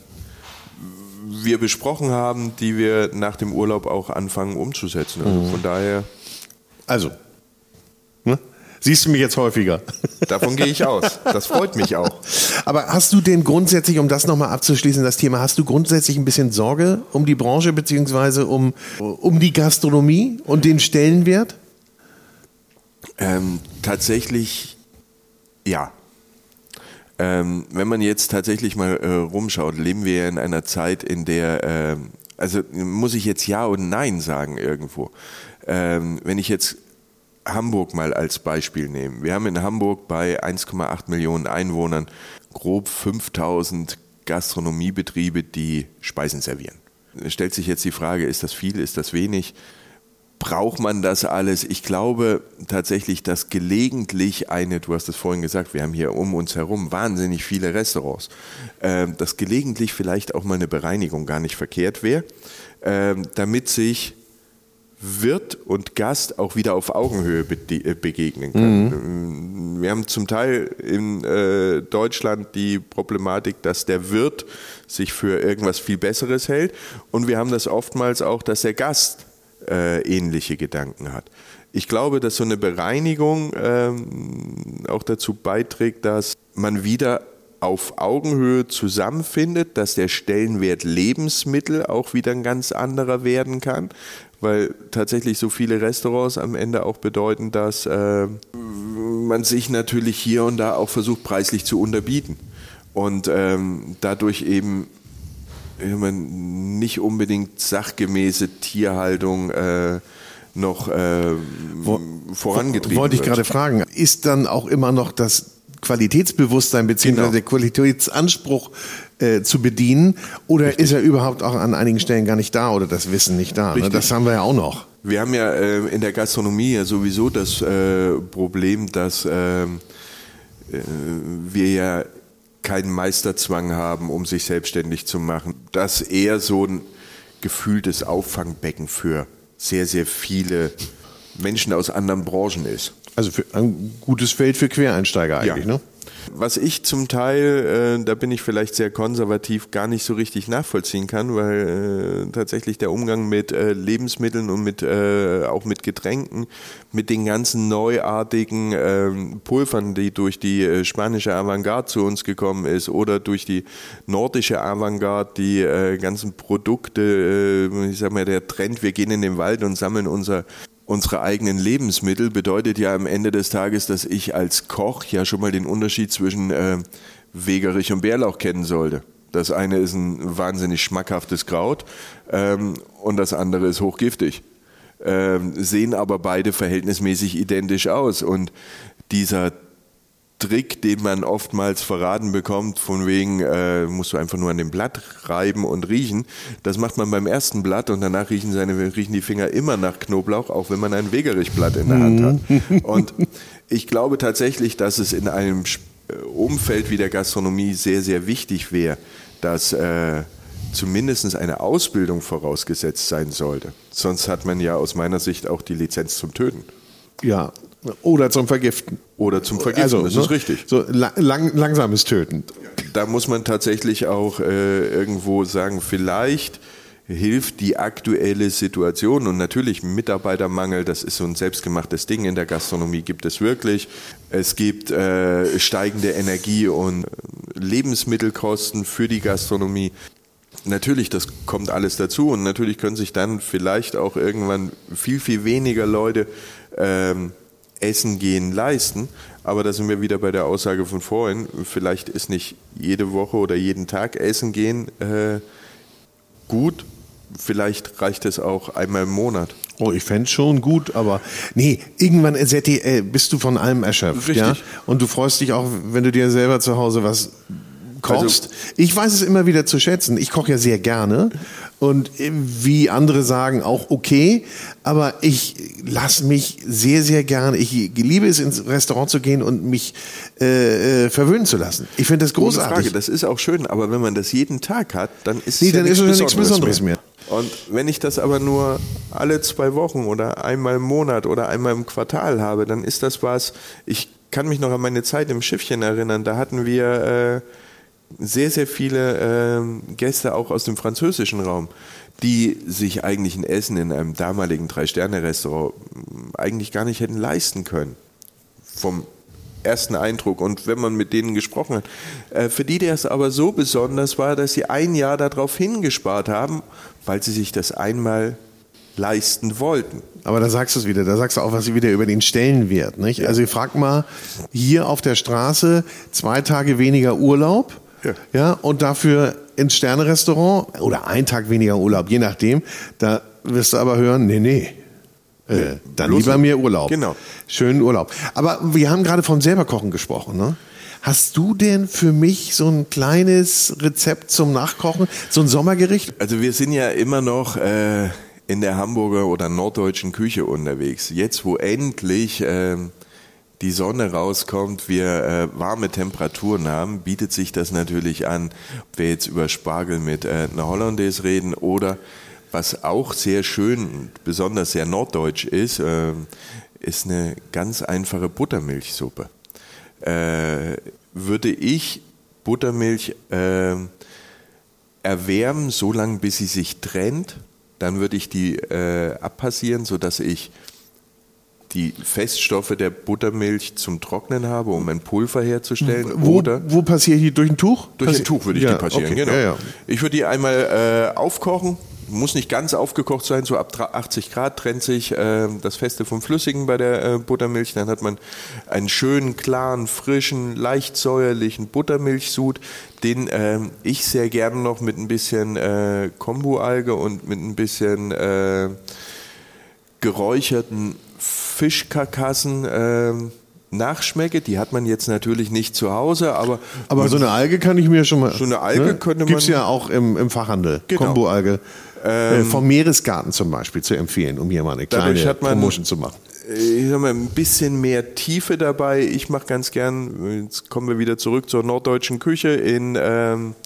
wir besprochen haben, die wir nach dem Urlaub auch anfangen umzusetzen. Also von daher. Also, ne? Siehst du mich jetzt häufiger? Davon gehe ich aus. Das freut mich auch. Aber hast du denn grundsätzlich, um das nochmal abzuschließen, das Thema, hast du grundsätzlich ein bisschen Sorge um die Branche beziehungsweise um, um die Gastronomie und den Stellenwert? Ähm, tatsächlich, ja. Ähm, wenn man jetzt tatsächlich mal äh, rumschaut, leben wir ja in einer Zeit, in der, äh, also muss ich jetzt Ja und Nein sagen irgendwo. Ähm, wenn ich jetzt Hamburg mal als Beispiel nehme. Wir haben in Hamburg bei eins Komma acht Millionen Einwohnern grob fünftausend Gastronomiebetriebe, die Speisen servieren. Es stellt sich jetzt die Frage, ist das viel, ist das wenig? Braucht man das alles? Ich glaube tatsächlich, dass gelegentlich eine, du hast es vorhin gesagt, wir haben hier um uns herum wahnsinnig viele Restaurants, äh, dass gelegentlich vielleicht auch mal eine Bereinigung gar nicht verkehrt wäre, äh, damit sich Wirt und Gast auch wieder auf Augenhöhe be- begegnen können. Mhm. Wir haben zum Teil in äh, Deutschland die Problematik, dass der Wirt sich für irgendwas viel Besseres hält und wir haben das oftmals auch, dass der Gast äh, ähnliche Gedanken hat. Ich glaube, dass so eine Bereinigung ähm, auch dazu beiträgt, dass man wieder auf Augenhöhe zusammenfindet, dass der Stellenwert Lebensmittel auch wieder ein ganz anderer werden kann, weil tatsächlich so viele Restaurants am Ende auch bedeuten, dass äh, man sich natürlich hier und da auch versucht, preislich zu unterbieten und ähm, dadurch eben man nicht unbedingt sachgemäße Tierhaltung äh, noch äh, Wo, vorangetrieben Wollte ich wird. gerade fragen, ist dann auch immer noch das Qualitätsbewusstsein bzw. Genau. der Qualitätsanspruch äh, zu bedienen oder Richtig. Ist er überhaupt auch an einigen Stellen gar nicht da oder das Wissen nicht da? Ne? Das haben wir ja auch noch. Wir haben ja äh, in der Gastronomie ja sowieso das äh, Problem, dass äh, äh, wir ja keinen Meisterzwang haben, um sich selbstständig zu machen. Dass eher so ein gefühltes Auffangbecken für sehr, sehr viele Menschen aus anderen Branchen ist. Also für ein gutes Feld für Quereinsteiger eigentlich, ja. ne? Was ich zum Teil, äh, da bin ich vielleicht sehr konservativ, gar nicht so richtig nachvollziehen kann, weil äh, tatsächlich der Umgang mit äh, Lebensmitteln und mit äh, auch mit Getränken, mit den ganzen neuartigen äh, Pulvern, die durch die äh, spanische Avantgarde zu uns gekommen ist oder durch die nordische Avantgarde, die äh, ganzen Produkte, äh, ich sag mal, der Trend, wir gehen in den Wald und sammeln unser Unsere eigenen Lebensmittel bedeutet ja am Ende des Tages, dass ich als Koch ja schon mal den Unterschied zwischen äh, Wegerich und Bärlauch kennen sollte. Das eine ist ein wahnsinnig schmackhaftes Kraut ähm, und das andere ist hochgiftig. Ähm, sehen aber beide verhältnismäßig identisch aus. Und dieser Trick, den man oftmals verraten bekommt, von wegen, äh, musst du einfach nur an dem Blatt reiben und riechen. Das macht man beim ersten Blatt und danach riechen, seine, riechen die Finger immer nach Knoblauch, auch wenn man ein Wegerichblatt in der Hand hat. Und ich glaube tatsächlich, dass es in einem Umfeld wie der Gastronomie sehr, sehr wichtig wäre, dass äh, zumindest eine Ausbildung vorausgesetzt sein sollte. Sonst hat man ja aus meiner Sicht auch die Lizenz zum Töten. Ja, oder zum Vergiften. Oder zum Vergiften, also, das ne? ist richtig. So lang, langsames Töten. Da muss man tatsächlich auch äh, irgendwo sagen, vielleicht hilft die aktuelle Situation und natürlich Mitarbeitermangel, das ist so ein selbstgemachtes Ding in der Gastronomie, gibt es wirklich. Es gibt äh, steigende Energie- und Lebensmittelkosten für die Gastronomie. Natürlich, das kommt alles dazu und natürlich können sich dann vielleicht auch irgendwann viel, viel weniger Leute ähm, Essen gehen leisten, aber da sind wir wieder bei der Aussage von vorhin, vielleicht ist nicht jede Woche oder jeden Tag Essen gehen äh, gut, vielleicht reicht es auch einmal im Monat. Oh, ich fände es schon gut, aber nee, irgendwann Setti, äh, bist du von allem erschöpft. Richtig. Ja? Und du freust dich auch, wenn du dir selber zu Hause was kochst. Also, ich weiß es immer wieder zu schätzen. Ich koche ja sehr gerne und wie andere sagen auch okay, aber ich lasse mich sehr, sehr gerne, ich liebe es ins Restaurant zu gehen und mich äh, verwöhnen zu lassen. Ich finde das großartig. Frage, das ist auch schön, aber wenn man das jeden Tag hat, dann ist nee, es ja dann nichts, ist es Besonderes, nichts Besonderes mehr. mehr. Und wenn ich das aber nur alle zwei Wochen oder einmal im Monat oder einmal im Quartal habe, dann ist das was, ich kann mich noch an meine Zeit im Schiffchen erinnern, da hatten wir äh, sehr, sehr viele äh, Gäste auch aus dem französischen Raum, die sich eigentlich ein Essen in einem damaligen Drei-Sterne-Restaurant eigentlich gar nicht hätten leisten können. Vom ersten Eindruck. Und wenn man mit denen gesprochen hat, äh, für die das aber so besonders war, dass sie ein Jahr darauf hingespart haben, weil sie sich das einmal leisten wollten. Aber da sagst du es wieder, da sagst du auch was wieder über den Stellenwert, nicht? Ja. Also ich frag mal, hier auf der Straße zwei Tage weniger Urlaub, ja, ja und dafür ins Sterne-Restaurant oder einen Tag weniger Urlaub, je nachdem, da wirst du aber hören, nee, nee, äh, nee dann lieber mehr Urlaub. Genau. Schönen Urlaub. Aber wir haben gerade vom Selberkochen gesprochen, ne? Hast du denn für mich so ein kleines Rezept zum Nachkochen, so ein Sommergericht? Also wir sind ja immer noch äh, in der Hamburger oder norddeutschen Küche unterwegs. Jetzt, wo endlich äh, die Sonne rauskommt, wir äh, warme Temperaturen haben, bietet sich das natürlich an, ob wir jetzt über Spargel mit äh, einer Hollandaise reden oder was auch sehr schön, besonders sehr norddeutsch ist, äh, ist eine ganz einfache Buttermilchsuppe. Äh, würde ich Buttermilch äh, erwärmen, so lange bis sie sich trennt, dann würde ich die äh, abpassieren, sodass ich die Feststoffe der Buttermilch zum Trocknen habe, um ein Pulver herzustellen. Wo, oder wo passiere ich die? Durch ein Tuch? Durch Passi- ein Tuch würde ich ja, die passieren, okay. genau. Ja, ja. Ich würde die einmal äh, aufkochen, muss nicht ganz aufgekocht sein, so ab achtzig Grad trennt sich äh, das Feste vom Flüssigen bei der äh, Buttermilch. Dann hat man einen schönen, klaren, frischen, leicht säuerlichen Buttermilchsud, den äh, ich sehr gerne noch mit ein bisschen äh, Kombu-Alge und mit ein bisschen äh, geräucherten Fischkarkassen äh, nachschmecke. Die hat man jetzt natürlich nicht zu Hause, aber... Aber so eine Alge kann ich mir schon mal... So eine Alge ne? könnte man... Gibt's ja auch im, im Fachhandel. Genau. Kombu-Alge. Ähm, äh, vom Meeresgarten zum Beispiel zu empfehlen, um hier mal eine kleine hat man, Promotion zu machen. Ich sag mal, ein bisschen mehr Tiefe dabei. Ich mache ganz gern, jetzt kommen wir wieder zurück zur norddeutschen Küche, in ähm,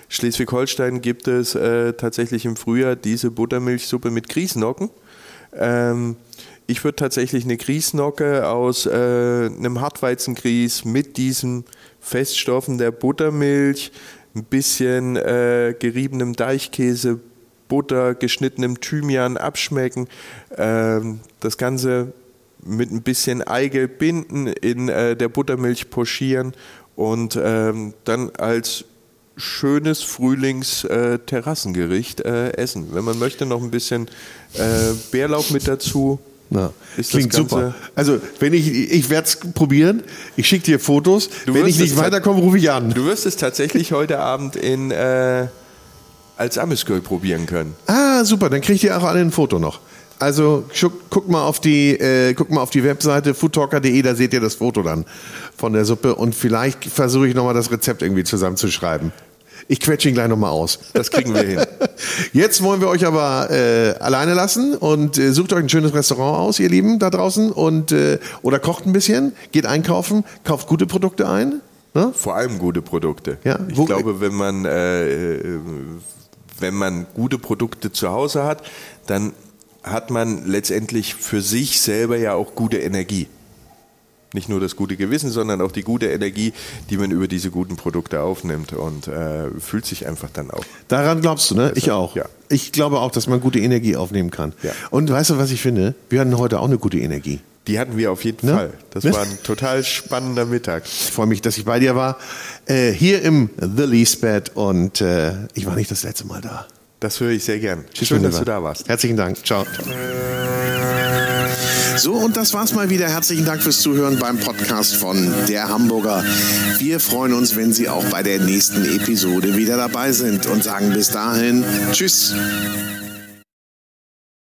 Schleswig-Holstein gibt es äh, tatsächlich im Frühjahr diese Buttermilchsuppe mit Grießnocken. Ähm, ich würde tatsächlich eine Grießnocke aus äh, einem Hartweizengrieß mit diesen Feststoffen der Buttermilch, ein bisschen äh, geriebenem Deichkäse, Butter, geschnittenem Thymian abschmecken. Ähm, das Ganze mit ein bisschen Eigelb binden, in äh, der Buttermilch pochieren und ähm, dann als schönes Frühlings-Terrassengericht äh, äh, essen. Wenn man möchte, noch ein bisschen äh, Bärlauch mit dazu. Na, ist klingt das super. Also, wenn ich, ich werde es probieren. Ich schicke dir Fotos. Du wenn ich nicht weiterkomme, rufe ich an. Du wirst es tatsächlich heute Abend in, äh, als Amesgöl probieren können. Ah, super. Dann kriegt ihr auch alle ein Foto noch. Also guck, guck mal auf die, äh, guck mal auf die Webseite foodtalker punkt de, da seht ihr das Foto dann von der Suppe und vielleicht versuche ich nochmal das Rezept irgendwie zusammenzuschreiben. Ich quetsche ihn gleich nochmal aus. Das kriegen wir hin. Jetzt wollen wir euch aber äh, alleine lassen und äh, sucht euch ein schönes Restaurant aus, ihr Lieben, da draußen und äh, oder kocht ein bisschen, geht einkaufen, kauft gute Produkte ein. Ne? Vor allem gute Produkte. Ja, ich glaube, wenn man, äh, wenn man gute Produkte zu Hause hat, dann hat man letztendlich für sich selber ja auch gute Energie. Nicht nur das gute Gewissen, sondern auch die gute Energie, die man über diese guten Produkte aufnimmt und äh, fühlt sich einfach dann auch. Daran glaubst du, ne? Ich auch. Ja. Ich glaube auch, dass man gute Energie aufnehmen kann. Ja. Und weißt du, was ich finde? Wir hatten heute auch eine gute Energie. Die hatten wir auf jeden ne? Fall. Das ne? war ein total spannender Mittag. Ich freue mich, dass ich bei dir war. Äh, hier im The Lisbeth und äh, ich war nicht das letzte Mal da. Das höre ich sehr gern. Tschüss, schön, dass du da warst. Herzlichen Dank. Ciao. So, und das war's mal wieder. Herzlichen Dank fürs Zuhören beim Podcast von Der Hamburger. Wir freuen uns, wenn Sie auch bei der nächsten Episode wieder dabei sind und sagen bis dahin Tschüss.